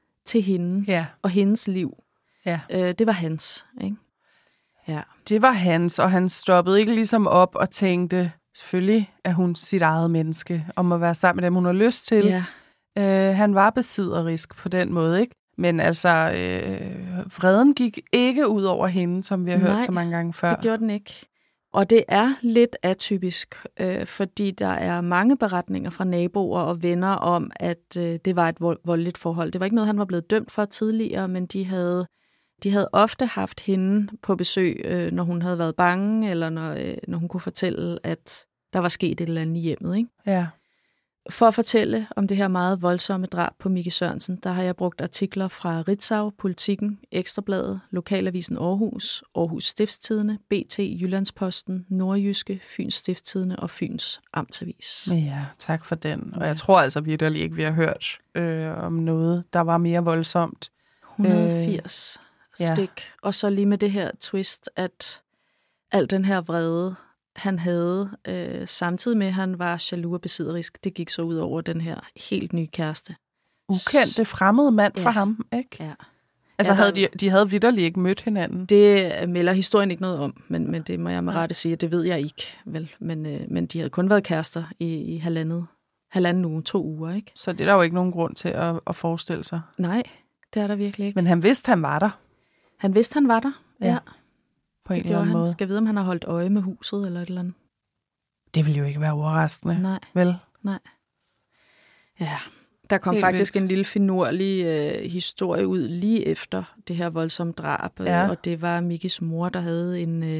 hende og hendes liv. Ja. Det var hans, ikke? Ja. Det var hans, og han stoppede ikke ligesom op og tænkte, selvfølgelig er hun sit eget menneske, om at være sammen med dem, hun har lyst til. Ja. Han var besidderisk på den måde, ikke? Men altså, vreden gik ikke ud over hende, som vi har hørt så mange gange før. Det gjorde den ikke. Og det er lidt atypisk, fordi der er mange beretninger fra naboer og venner om, at det var et voldeligt forhold. Det var ikke noget, han var blevet dømt for tidligere, men de havde ofte haft hende på besøg, når hun havde været bange, eller når hun kunne fortælle, at der var sket et eller andet i hjemmet. Ikke? Ja. For at fortælle om det her meget voldsomme drab på Micke Sørensen, der har jeg brugt artikler fra Ritzau, Politikken, Ekstrabladet, Lokalavisen Aarhus, Aarhus Stiftstidende, BT, Jyllandsposten, Nordjyske, Fyns Stiftstidende og Fyns Amtsavis. Ja, tak for den. Og jeg tror altså virkelig ikke, vi har hørt om noget, der var mere voldsomt. 180 stik. Og så lige med det her twist, at al den her vrede, han havde, samtidig med, at han var jaloux og besidderisk, det gik så ud over den her helt nye kæreste. Ukendte fremmede mand for ham, ikke? Ja. Altså, de havde vitterligt ikke mødt hinanden? Det melder historien ikke noget om, men det må jeg med rette sige, det ved jeg ikke, vel? Men de havde kun været kærester i halvanden uge, 2 uger, ikke? Så det er der jo ikke nogen grund til at forestille sig? Nej, det er der virkelig ikke. Men han vidste, han var der? Han vidste, han var der, ja. På en eller anden måde. Skal vide, om han har holdt øje med huset eller et eller andet. Det vil jo ikke være overraskende. Nej. Vel? Nej. Ja, der kom faktisk en lille finurlig historie ud lige efter det her voldsomme drab. Og det var Mikkes mor, der havde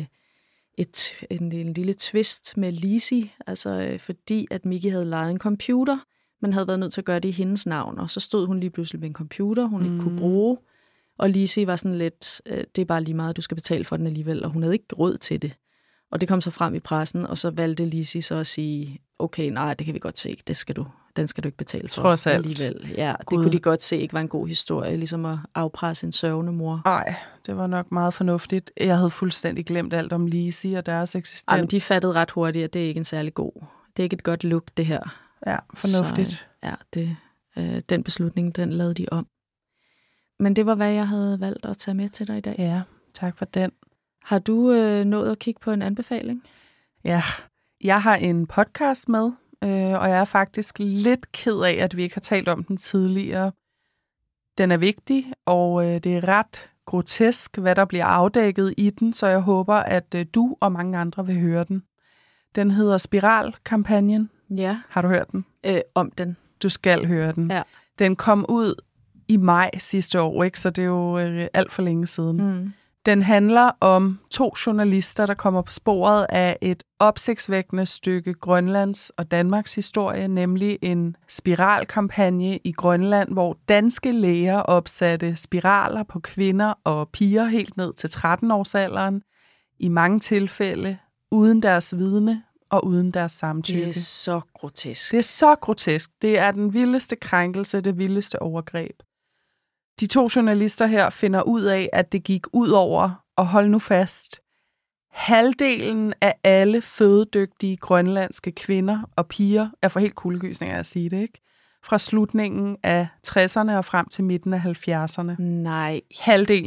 en lille twist med Lisi. Altså fordi, at Mikke havde lejet en computer, men havde været nødt til at gøre det i hendes navn. Og så stod hun lige pludselig med en computer, hun ikke kunne bruge. Og Lisi var sådan lidt, det er bare lige meget, du skal betale for den alligevel, og hun havde ikke råd til det. Og det kom så frem i pressen, og så valgte Lisi så at sige, okay, nej, det kan vi godt se, den skal du ikke betale for alligevel. Ja, det kunne de godt se ikke var en god historie, ligesom at afpresse en sørgende mor. Nej, det var nok meget fornuftigt. Jeg havde fuldstændig glemt alt om Lisi og deres eksistens. Ej, men de fattede ret hurtigt, at det er ikke en særlig god. Det er ikke et godt look, det her. Ja, fornuftigt. Så, den beslutning, den lavede de om. Men det var, hvad jeg havde valgt at tage med til dig i dag. Ja, tak for den. Har du nået at kigge på en anbefaling? Ja, jeg har en podcast med, og jeg er faktisk lidt ked af, at vi ikke har talt om den tidligere. Den er vigtig, og det er ret grotesk, hvad der bliver afdækket i den, så jeg håber, at du og mange andre vil høre den. Den hedder Spiralkampagnen. Ja. Har du hørt den? Om den. Du skal høre den. Ja. Den kom ud i maj sidste år, ikke? Så det er jo alt for længe siden. Den handler om 2 journalister, der kommer på sporet af et opsigtsvækkende stykke Grønlands og Danmarks historie, nemlig en spiralkampagne i Grønland, hvor danske læger opsatte spiraler på kvinder og piger helt ned til 13-årsalderen, i mange tilfælde uden deres vidne og uden deres samtykke. Det er så grotesk. Det er så grotesk. Det er den vildeste krænkelse, det vildeste overgreb. De 2 journalister her finder ud af, at det gik ud over, og hold nu fast, halvdelen af alle fødedygtige grønlandske kvinder og piger, er for helt kuldegysning at sige det, ikke? Fra slutningen af 60'erne og frem til midten af 70'erne. Nej. Halvdelen.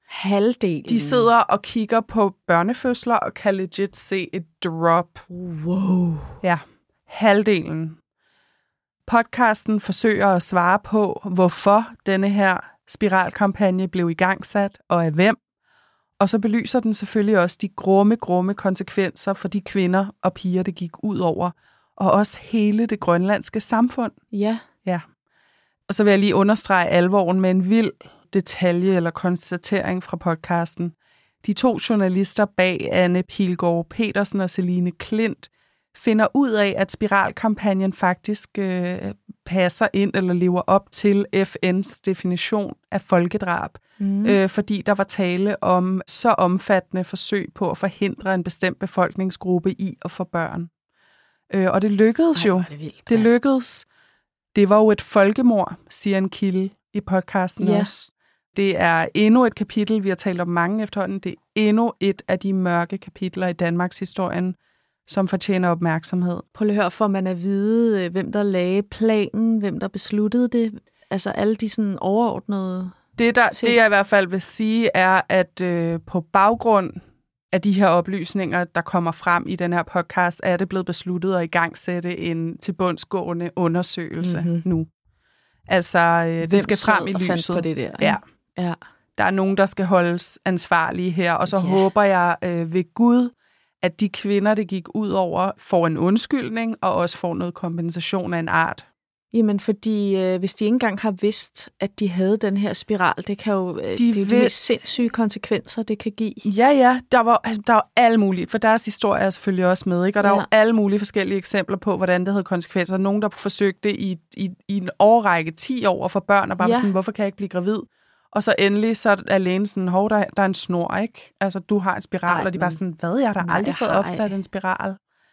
Halvdelen? De sidder og kigger på børnefødsler og kan legit se et drop. Wow. Ja, halvdelen. Podcasten forsøger at svare på, hvorfor denne her spiralkampagne blev igangsat, og af hvem. Og så belyser den selvfølgelig også de grumme konsekvenser for de kvinder og piger, det gik ud over, og også hele det grønlandske samfund. Ja. Ja. Og så vil jeg lige understrege alvoren med en vild detalje eller konstatering fra podcasten. De 2 journalister bag, Anne Pilgaard Petersen og Celine Klint, finder ud af, at spiralkampagnen faktisk passer ind eller lever op til FN's definition af folkedrab, fordi der var tale om så omfattende forsøg på at forhindre en bestemt befolkningsgruppe i at få børn. Og det lykkedes jo. Det lykkedes. Det var jo et folkemord, siger en kilde i podcasten også. Det er endnu et kapitel, vi har talt om mange efterhånden. Det er endnu et af de mørke kapitler i Danmarks historien, som fortjener opmærksomhed. Prøv lige at høre, for man at vide, hvem der lagde planen, hvem der besluttede det. Altså alle de sådan overordnede Det jeg i hvert fald vil sige, er, at på baggrund af de her oplysninger, der kommer frem i den her podcast, er det blevet besluttet at igangsætte en tilbundsgående undersøgelse nu. Altså, det skal frem i lyset. På det der, ja. Der er nogen, der skal holdes ansvarlige her, og så håber jeg ved Gud, at de kvinder, det gik ud over, får en undskyldning, og også får noget kompensation af en art. Jamen, fordi hvis de ikke engang har vidst, at de havde den her spiral, det kan jo det er de mest sindssyge konsekvenser, det kan give. Ja, der var alle mulige, for deres historie er selvfølgelig også med, ikke? Og der var alle mulige forskellige eksempler på, hvordan det havde konsekvenser. Nogen, der forsøgte i en årrække, 10 år, for børn, og bare sådan, hvorfor kan jeg ikke blive gravid? Og så endelig, så er lægen sådan, der er en snor, ikke? Altså, du har en spiral, og de bare sådan, hvad, jeg har da aldrig fået opsat en spiral.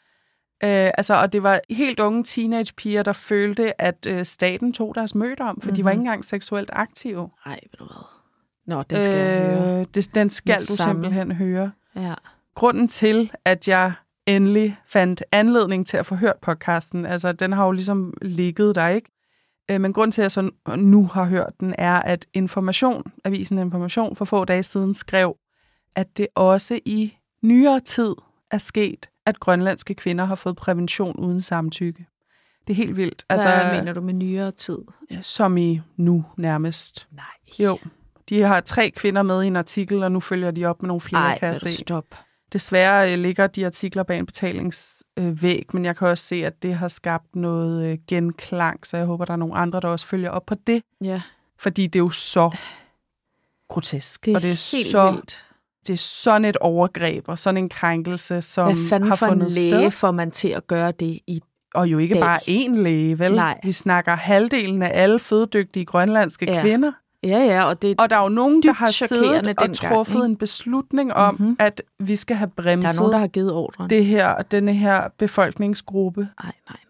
Og det var helt unge teenagepiger, der følte, at staten tog deres møde om, for de var ikke engang seksuelt aktive. Nej, ved du hvad? Nå, den skal jeg høre. Den skal du simpelthen høre. Ja. Grunden til, at jeg endelig fandt anledning til at få hørt podcasten, altså den har jo ligesom ligget der, ikke? Men grund til, at jeg så nu har hørt den, er, at avisen Information for få dage siden skrev, at det også i nyere tid er sket, at grønlandske kvinder har fået prævention uden samtykke. Det er helt vildt. Hvad mener du med nyere tid? Som i nu nærmest. Nej. Jo. De har 3 kvinder med i en artikel, og nu følger de op med nogle flere, kan jeg se. Stop. Desværre ligger de artikler bag en betalingsvæg, men jeg kan også se, at det har skabt noget genklang, så jeg håber, der er nogle andre, der også følger op på det. Ja. Fordi det er jo så grotesk. Det er og det er helt så vildt. Det er sådan et overgreb og sådan en krænkelse, som har fundet sted. Hvad fanden for en læge får man til at gøre det i Og jo ikke bare én læge, vel? Nej. Vi snakker halvdelen af alle fødedygtige grønlandske kvinder. Ja, og der er jo nogen, der har siddet og truffet en beslutning om, at vi skal have bremset. Der er nogen, der har givet ordren. Denne her befolkningsgruppe. Nej.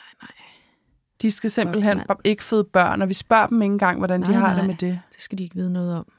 De skal simpelthen ikke føde børn, og vi spørger dem ikke engang, hvordan de har det med det. Det skal de ikke vide noget om.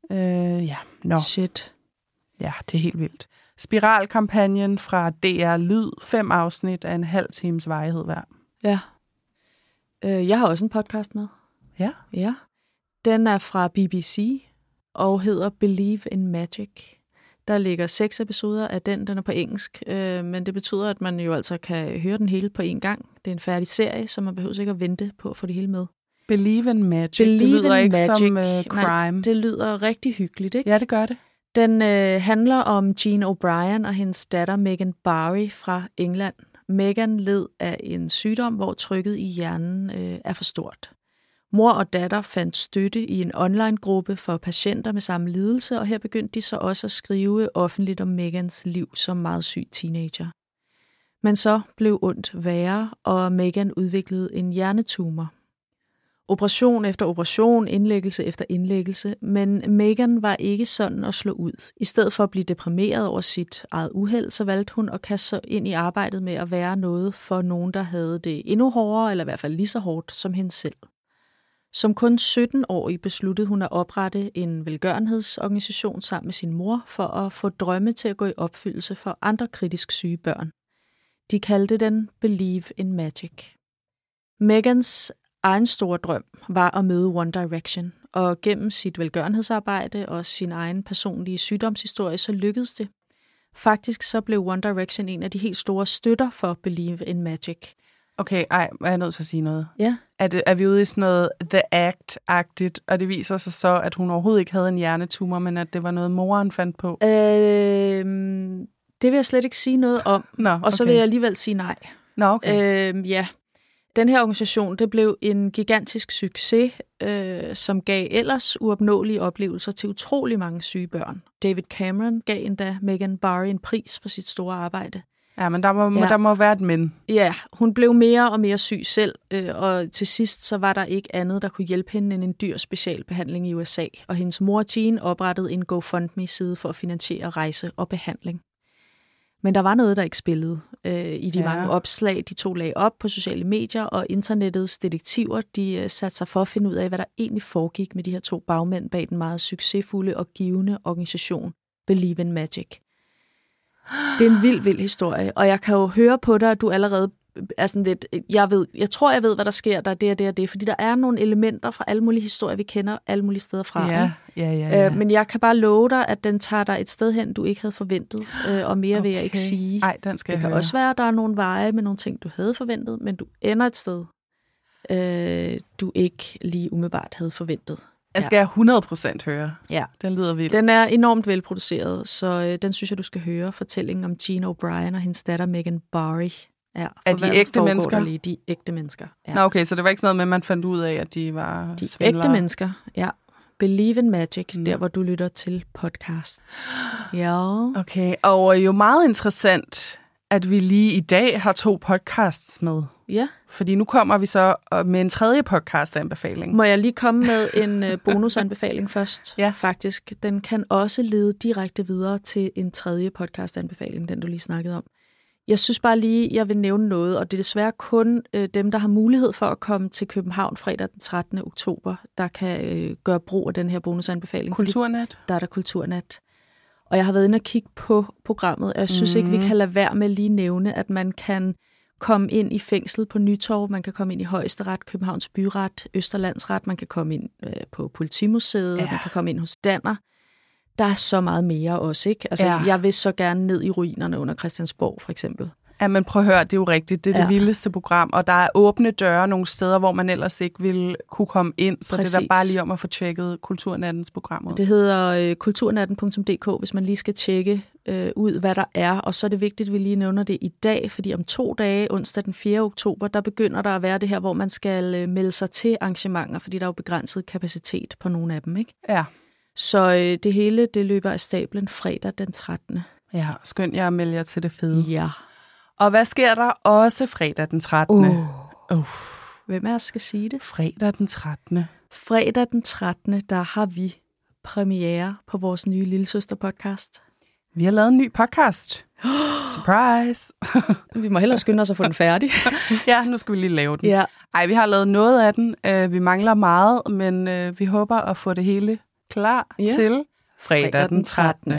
Shit. Ja, det er helt vildt. Spiralkampagnen fra DR Lyd, 5 afsnit af en halv times varighed hver. Ja. Jeg har også en podcast med. Ja. Den er fra BBC og hedder Believe in Magic. Der ligger 6 episoder af den. Den er på engelsk, men det betyder, at man jo altså kan høre den hele på en gang. Det er en færdig serie, så man behøver ikke at vente på at få det hele med. Believe in Magic. Det lyder ikke som crime. Nej, det lyder rigtig hyggeligt, ikke? Ja, det gør det. Den handler om Jean O'Brien og hendes datter Megan Barry fra England. Megan led af en sygdom, hvor trykket i hjernen er for stort. Mor og datter fandt støtte i en online-gruppe for patienter med samme lidelse, og her begyndte de så også at skrive offentligt om Megans liv som meget syg teenager. Men så blev ondt værre, og Megan udviklede en hjernetumor. Operation efter operation, indlæggelse efter indlæggelse, men Megan var ikke sådan at slå ud. I stedet for at blive deprimeret over sit eget uheld, så valgte hun at kaste sig ind i arbejdet med at være noget for nogen, der havde det endnu hårdere, eller i hvert fald lige så hårdt som hende selv. Som kun 17-årig besluttede hun at oprette en velgørenhedsorganisation sammen med sin mor for at få drømme til at gå i opfyldelse for andre kritisk syge børn. De kaldte den Believe in Magic. Megans egen store drøm var at møde One Direction, Og gennem sit velgørenhedsarbejde og sin egen personlige sygdomshistorie, så lykkedes det. Faktisk så blev One Direction en af de helt store støtter for Believe in Magic. Okay, jeg er nødt til at sige noget. Ja. Er vi ude i sådan noget The Act-agtigt, og det viser sig så, at hun overhovedet ikke havde en hjernetumor, men at det var noget, moren fandt på? Det vil jeg slet ikke sige noget om, og så vil jeg alligevel sige nej. Ja. Den her organisation, det blev en gigantisk succes, som gav ellers uopnåelige oplevelser til utrolig mange syge børn. David Cameron gav endda Megan Barry en pris for sit store arbejde. Ja, men der må være et men. Ja, hun blev mere og mere syg selv, og til sidst så var der ikke andet, der kunne hjælpe hende end en dyr specialbehandling i USA. Og hendes mor Jean oprettede en GoFundMe-side for at finansiere rejse og behandling. Men der var noget, der ikke spillede i de mange opslag, de to lagde op på sociale medier, og internettets detektiver, de satte sig for at finde ud af, hvad der egentlig foregik med de her to bagmænd bag den meget succesfulde og givende organisation Believe in Magic. Det er en vild historie, og jeg kan jo høre på dig, at du allerede er sådan lidt, jeg tror, jeg ved, hvad der sker, der er det og det, fordi der er nogle elementer fra alle mulige historier, vi kender alle mulige steder fra. Ja. Men jeg kan bare love dig, at den tager dig et sted hen, du ikke havde forventet, og mere vil jeg ikke sige. Nej, den skal jeg høre. Det kan også være, at der er nogle veje med nogle ting, du havde forventet, men du ender et sted, du ikke lige umiddelbart havde forventet. Jeg skal 100% høre. Ja. Den lyder vildt. Den er enormt velproduceret, så den synes jeg, du skal høre. Fortællingen om Jean O'Brien og hendes datter Megan Barry. Ja, er de ægte mennesker? Lige? De ægte mennesker, ja. Nå, okay, så det var ikke sådan noget med, at man fandt ud af, at de var svindlere? Ægte mennesker, ja. Believe in Magic, der hvor du lytter til podcasts. Ja. Okay, og jo meget interessant, at vi lige i dag har 2 podcasts med. Ja. Fordi nu kommer vi så med en 3. podcast-anbefaling. Må jeg lige komme med en bonusanbefaling først? Ja. Faktisk. Den kan også lede direkte videre til en 3. podcast-anbefaling, den du lige snakkede om. Jeg synes bare lige, jeg vil nævne noget, og det er desværre kun dem, der har mulighed for at komme til København fredag den 13. oktober, der kan gøre brug af den her bonusanbefaling. Kulturnat? Der er der Kulturnat. Og jeg har været inde og kigge på programmet, og jeg synes ikke, vi kan lade være med lige nævne, at man kan komme ind i fængslet på Nytorv, man kan komme ind i Højesteret, Københavns Byret, Østerlandsret, man kan komme ind på Politimuseet, man kan komme ind hos Danner. Der er så meget mere også, ikke? Altså, jeg vil så gerne ned i ruinerne under Christiansborg, for eksempel. Ja, men prøv at høre, det er jo rigtigt. Det er det vildeste program, og der er åbne døre nogle steder, hvor man ellers ikke ville kunne komme ind. Så det er da bare lige om at få tjekket Kulturnattens program ud. Det hedder kulturnatten.dk, hvis man lige skal tjekke ud, hvad der er. Og så er det vigtigt, at vi lige nævner det i dag, fordi om 2 dage, onsdag den 4. oktober, der begynder der at være det her, hvor man skal melde sig til arrangementer, fordi der er jo begrænset kapacitet på nogle af dem, ikke? Ja. Så det hele, det løber af stablen fredag den 13. Ja, skynd jer at melde jer til det fede. Ja. Og hvad sker der også fredag den 13.? Hvem er skal sige det? Fredag den 13. Fredag den 13. der har vi premiere på vores nye lillesøster-podcast. Vi har lavet en ny podcast. Surprise! Vi må hellere skynde os at få den færdig. Ja, nu skal vi lige lave den. Ja. Ej, vi har lavet noget af den. Vi mangler meget, men vi håber at få det hele klar til fredag den 13.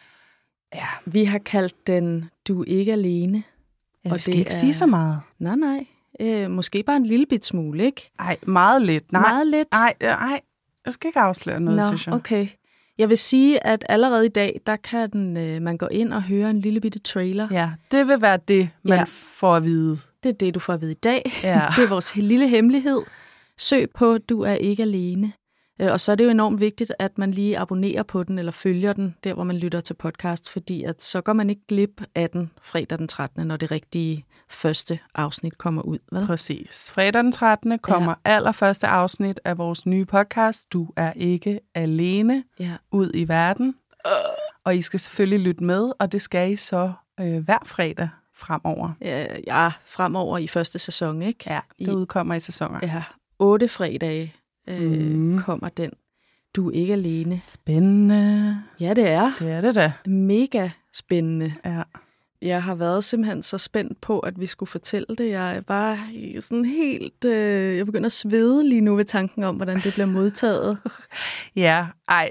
Ja. Vi har kaldt den Du er ikke alene. Ja, vi skal ikke sige så meget. Nej. Måske bare en lille bit smule, ikke? Ej, meget lidt. Nej. Meget lidt? Ej, jeg skal ikke afsløre noget, synes jeg. Okay. Jeg vil sige, at allerede i dag, der kan man gå ind og høre en lille bitte trailer. Ja, det vil være det, man får at vide. Det er det, du får at vide i dag. Ja. Det er vores lille hemmelighed. Søg på Du er ikke alene. Og så er det jo enormt vigtigt, at man lige abonnerer på den, eller følger den, der hvor man lytter til podcast, fordi at så går man ikke glip af den fredag den 13., når det rigtige første afsnit kommer ud. Vel? Præcis. Fredag den 13. kommer allerførste afsnit af vores nye podcast, Du er ikke alene, ud i verden. Og I skal selvfølgelig lytte med, og det skal I så hver fredag fremover. Ja, fremover i første sæson, ikke? Ja, det udkommer i sæsoner. Ja, 8 fredage. Kommer den. Du er ikke alene. Spændende. Ja, det er. Det er det da. Mega spændende. Ja. Jeg har været simpelthen så spændt på, at vi skulle fortælle det. Jeg er bare sådan helt... jeg begynder at svede lige nu ved tanken om, hvordan det bliver modtaget. Ja,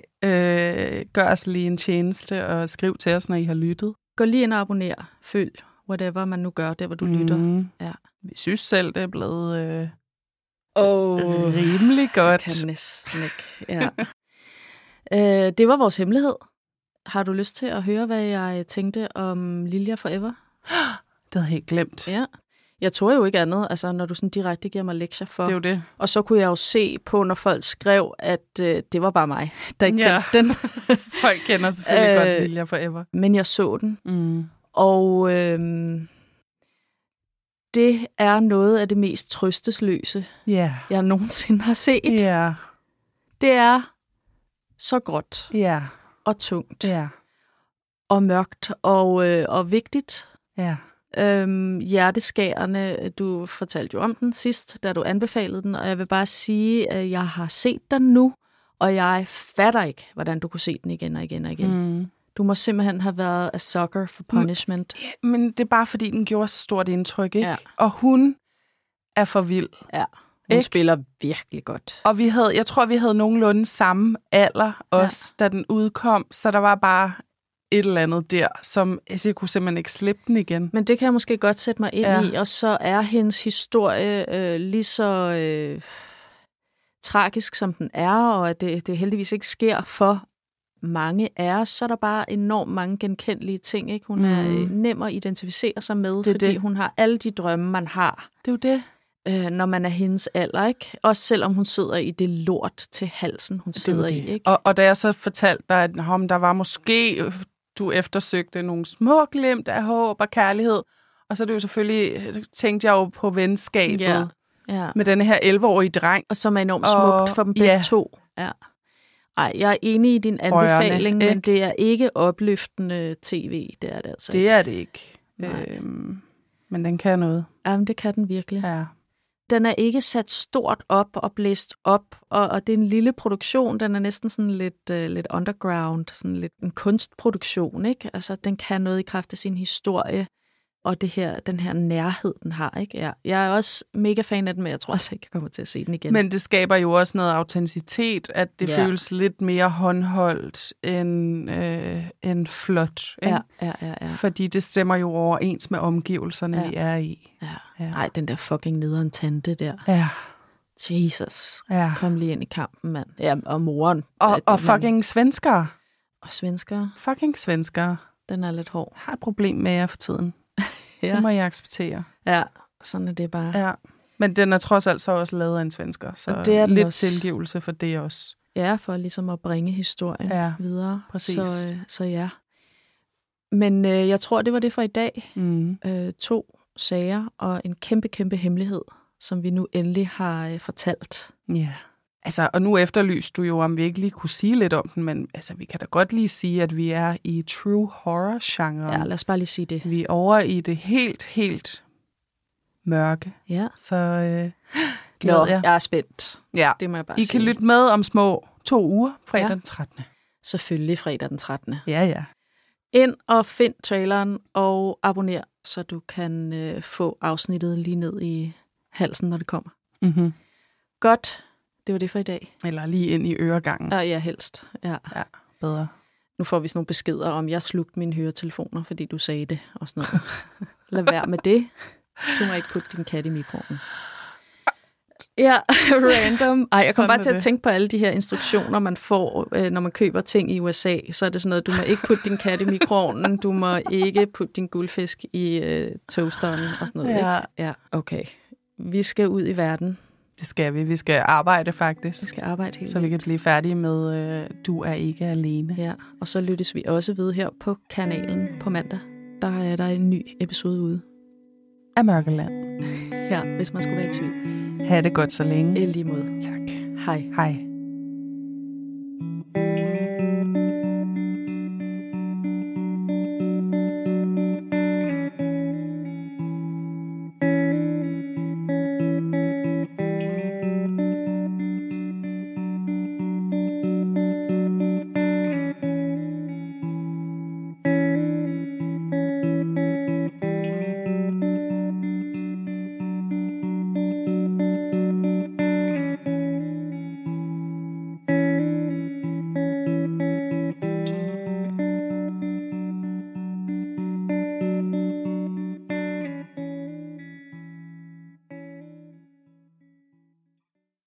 gør os lige en tjeneste og skriv til os, når I har lyttet. Gå lige ind og abonner. Følg whatever man nu gør, der hvor du lytter. Ja. Vi synes selv, det er blevet... Rimelig godt. Jeg kan næsten ikke, ja. Det var vores hemmelighed. Har du lyst til at høre, hvad jeg tænkte om Lilja Forever? Det havde jeg helt glemt. Ja. Jeg tror jo ikke andet, altså når du sådan direkte giver mig lektier for. Det er jo det. Og så kunne jeg jo se på, når folk skrev, at det var bare mig, der ikke kendte den. Folk kender selvfølgelig godt Lilja Forever. Men jeg så den. Og det er noget af det mest trøstesløse, jeg nogensinde har set. Yeah. Det er så gråt og tungt og mørkt og vigtigt. Hjerteskærende. Du fortalte jo om den sidst, da du anbefalede den, og jeg vil bare sige, at jeg har set den nu, og jeg fatter ikke, hvordan du kunne se den igen og igen og igen. Du må simpelthen have været a sucker for punishment. Men det er bare, fordi den gjorde så stort indtryk, ikke? Ja. Og hun er for vild. Ja, hun spiller virkelig godt. Og jeg tror, vi havde nogenlunde samme alder også, da den udkom, så der var bare et eller andet der, som jeg kunne simpelthen ikke slippe den igen. Men det kan jeg måske godt sætte mig ind i, og så er hendes historie lige så tragisk, som den er, og at det heldigvis ikke sker for mange af os, så er der bare enormt mange genkendelige ting. Ikke? Hun er nem at identificere sig med, fordi hun har alle de drømme, man har. Det er jo det. Når man er hendes alder, ikke? Også selvom hun sidder i det lort til halsen, hun sidder i. Ikke? Og da jeg så fortalte dig, at der var måske, du eftersøgte nogle små glimt af håb og kærlighed, og så er det jo selvfølgelig, tænkte jeg jo på venskabet med denne her 11-årige dreng. Og som er enormt smukt for dem begge to. Ja. Ej, jeg er enig i din anbefaling, men det er ikke opløftende tv, det er det altså ikke. Det er det ikke. Men den kan noget. Jamen, det kan den virkelig. Ja. Den er ikke sat stort op og blæst op, og det er en lille produktion. Den er næsten sådan lidt underground, sådan lidt en kunstproduktion, ikke? Altså, den kan noget i kraft af sin historie, og den her nærhed, den har, ikke? Ja. Jeg er også mega fan af den, men jeg tror altså ikke, jeg kommer til at se den igen. Men det skaber jo også noget autenticitet, at det føles lidt mere håndholdt end flot. Ikke? Ja. Fordi det stemmer jo overens med omgivelserne, vi er i. Ja. Ej, den der fucking nederen tante der. Ja. Jesus. Ja. Kom lige ind i kampen, mand. Ja, og moren. Og fucking svenskere. Og svenskere. Fucking svenskere. Den er lidt hård. Jeg har et problem med jer for tiden. Det må jeg acceptere. Ja, sådan er det bare. Ja. Men den er trods alt så også lavet af en svensker, så det er lidt også tilgivelse for det også. Ja, for ligesom at bringe historien videre. Præcis. Så ja. Men jeg tror, det var det for i dag. 2 sager og en kæmpe, kæmpe hemmelighed, som vi nu endelig har fortalt. Ja. Altså, og nu efterlyste du jo, om vi ikke lige kunne sige lidt om den, men altså, vi kan da godt lige sige, at vi er i true horror-genren. Ja, lad os bare lige sige det. Vi er over i det helt, helt mørke. Ja. Så jeg er spændt. Ja. Det må jeg bare sige. I kan lytte med om små 2 uger, fredag den 13. Selvfølgelig fredag den 13. Ja. Ind og find traileren og abonner, så du kan få afsnittet lige ned i halsen, når det kommer. Mm-hmm. Godt. Det var det for i dag. Eller lige ind i øregangen. Ja, helst. Ja, bedre. Nu får vi sådan nogle beskeder om, jeg slugte mine høretelefoner, fordi du sagde det og sådan noget. Lad være med det. Du må ikke putte din kat i mikroen. Ja, random. Ej, jeg kom bare til at tænke på alle de her instruktioner, man får, når man køber ting i USA. Så er det sådan noget, du må ikke putte din kat i mikroen, du må ikke putte din guldfisk i toasteren og sådan noget. Ja. Ikke? Ja, okay. Vi skal ud i verden. Det skal vi. Vi skal arbejde faktisk. Vi skal arbejde helt så vi kan blive færdige med Du er ikke alene. Ja, og så lyttes vi også ved her på kanalen på mandag. Der er der en ny episode ude. Af Mørkeland. Ja, hvis man skulle være i tvivl. Ha' det godt så længe. I lige måde. Tak. Hej. Hej.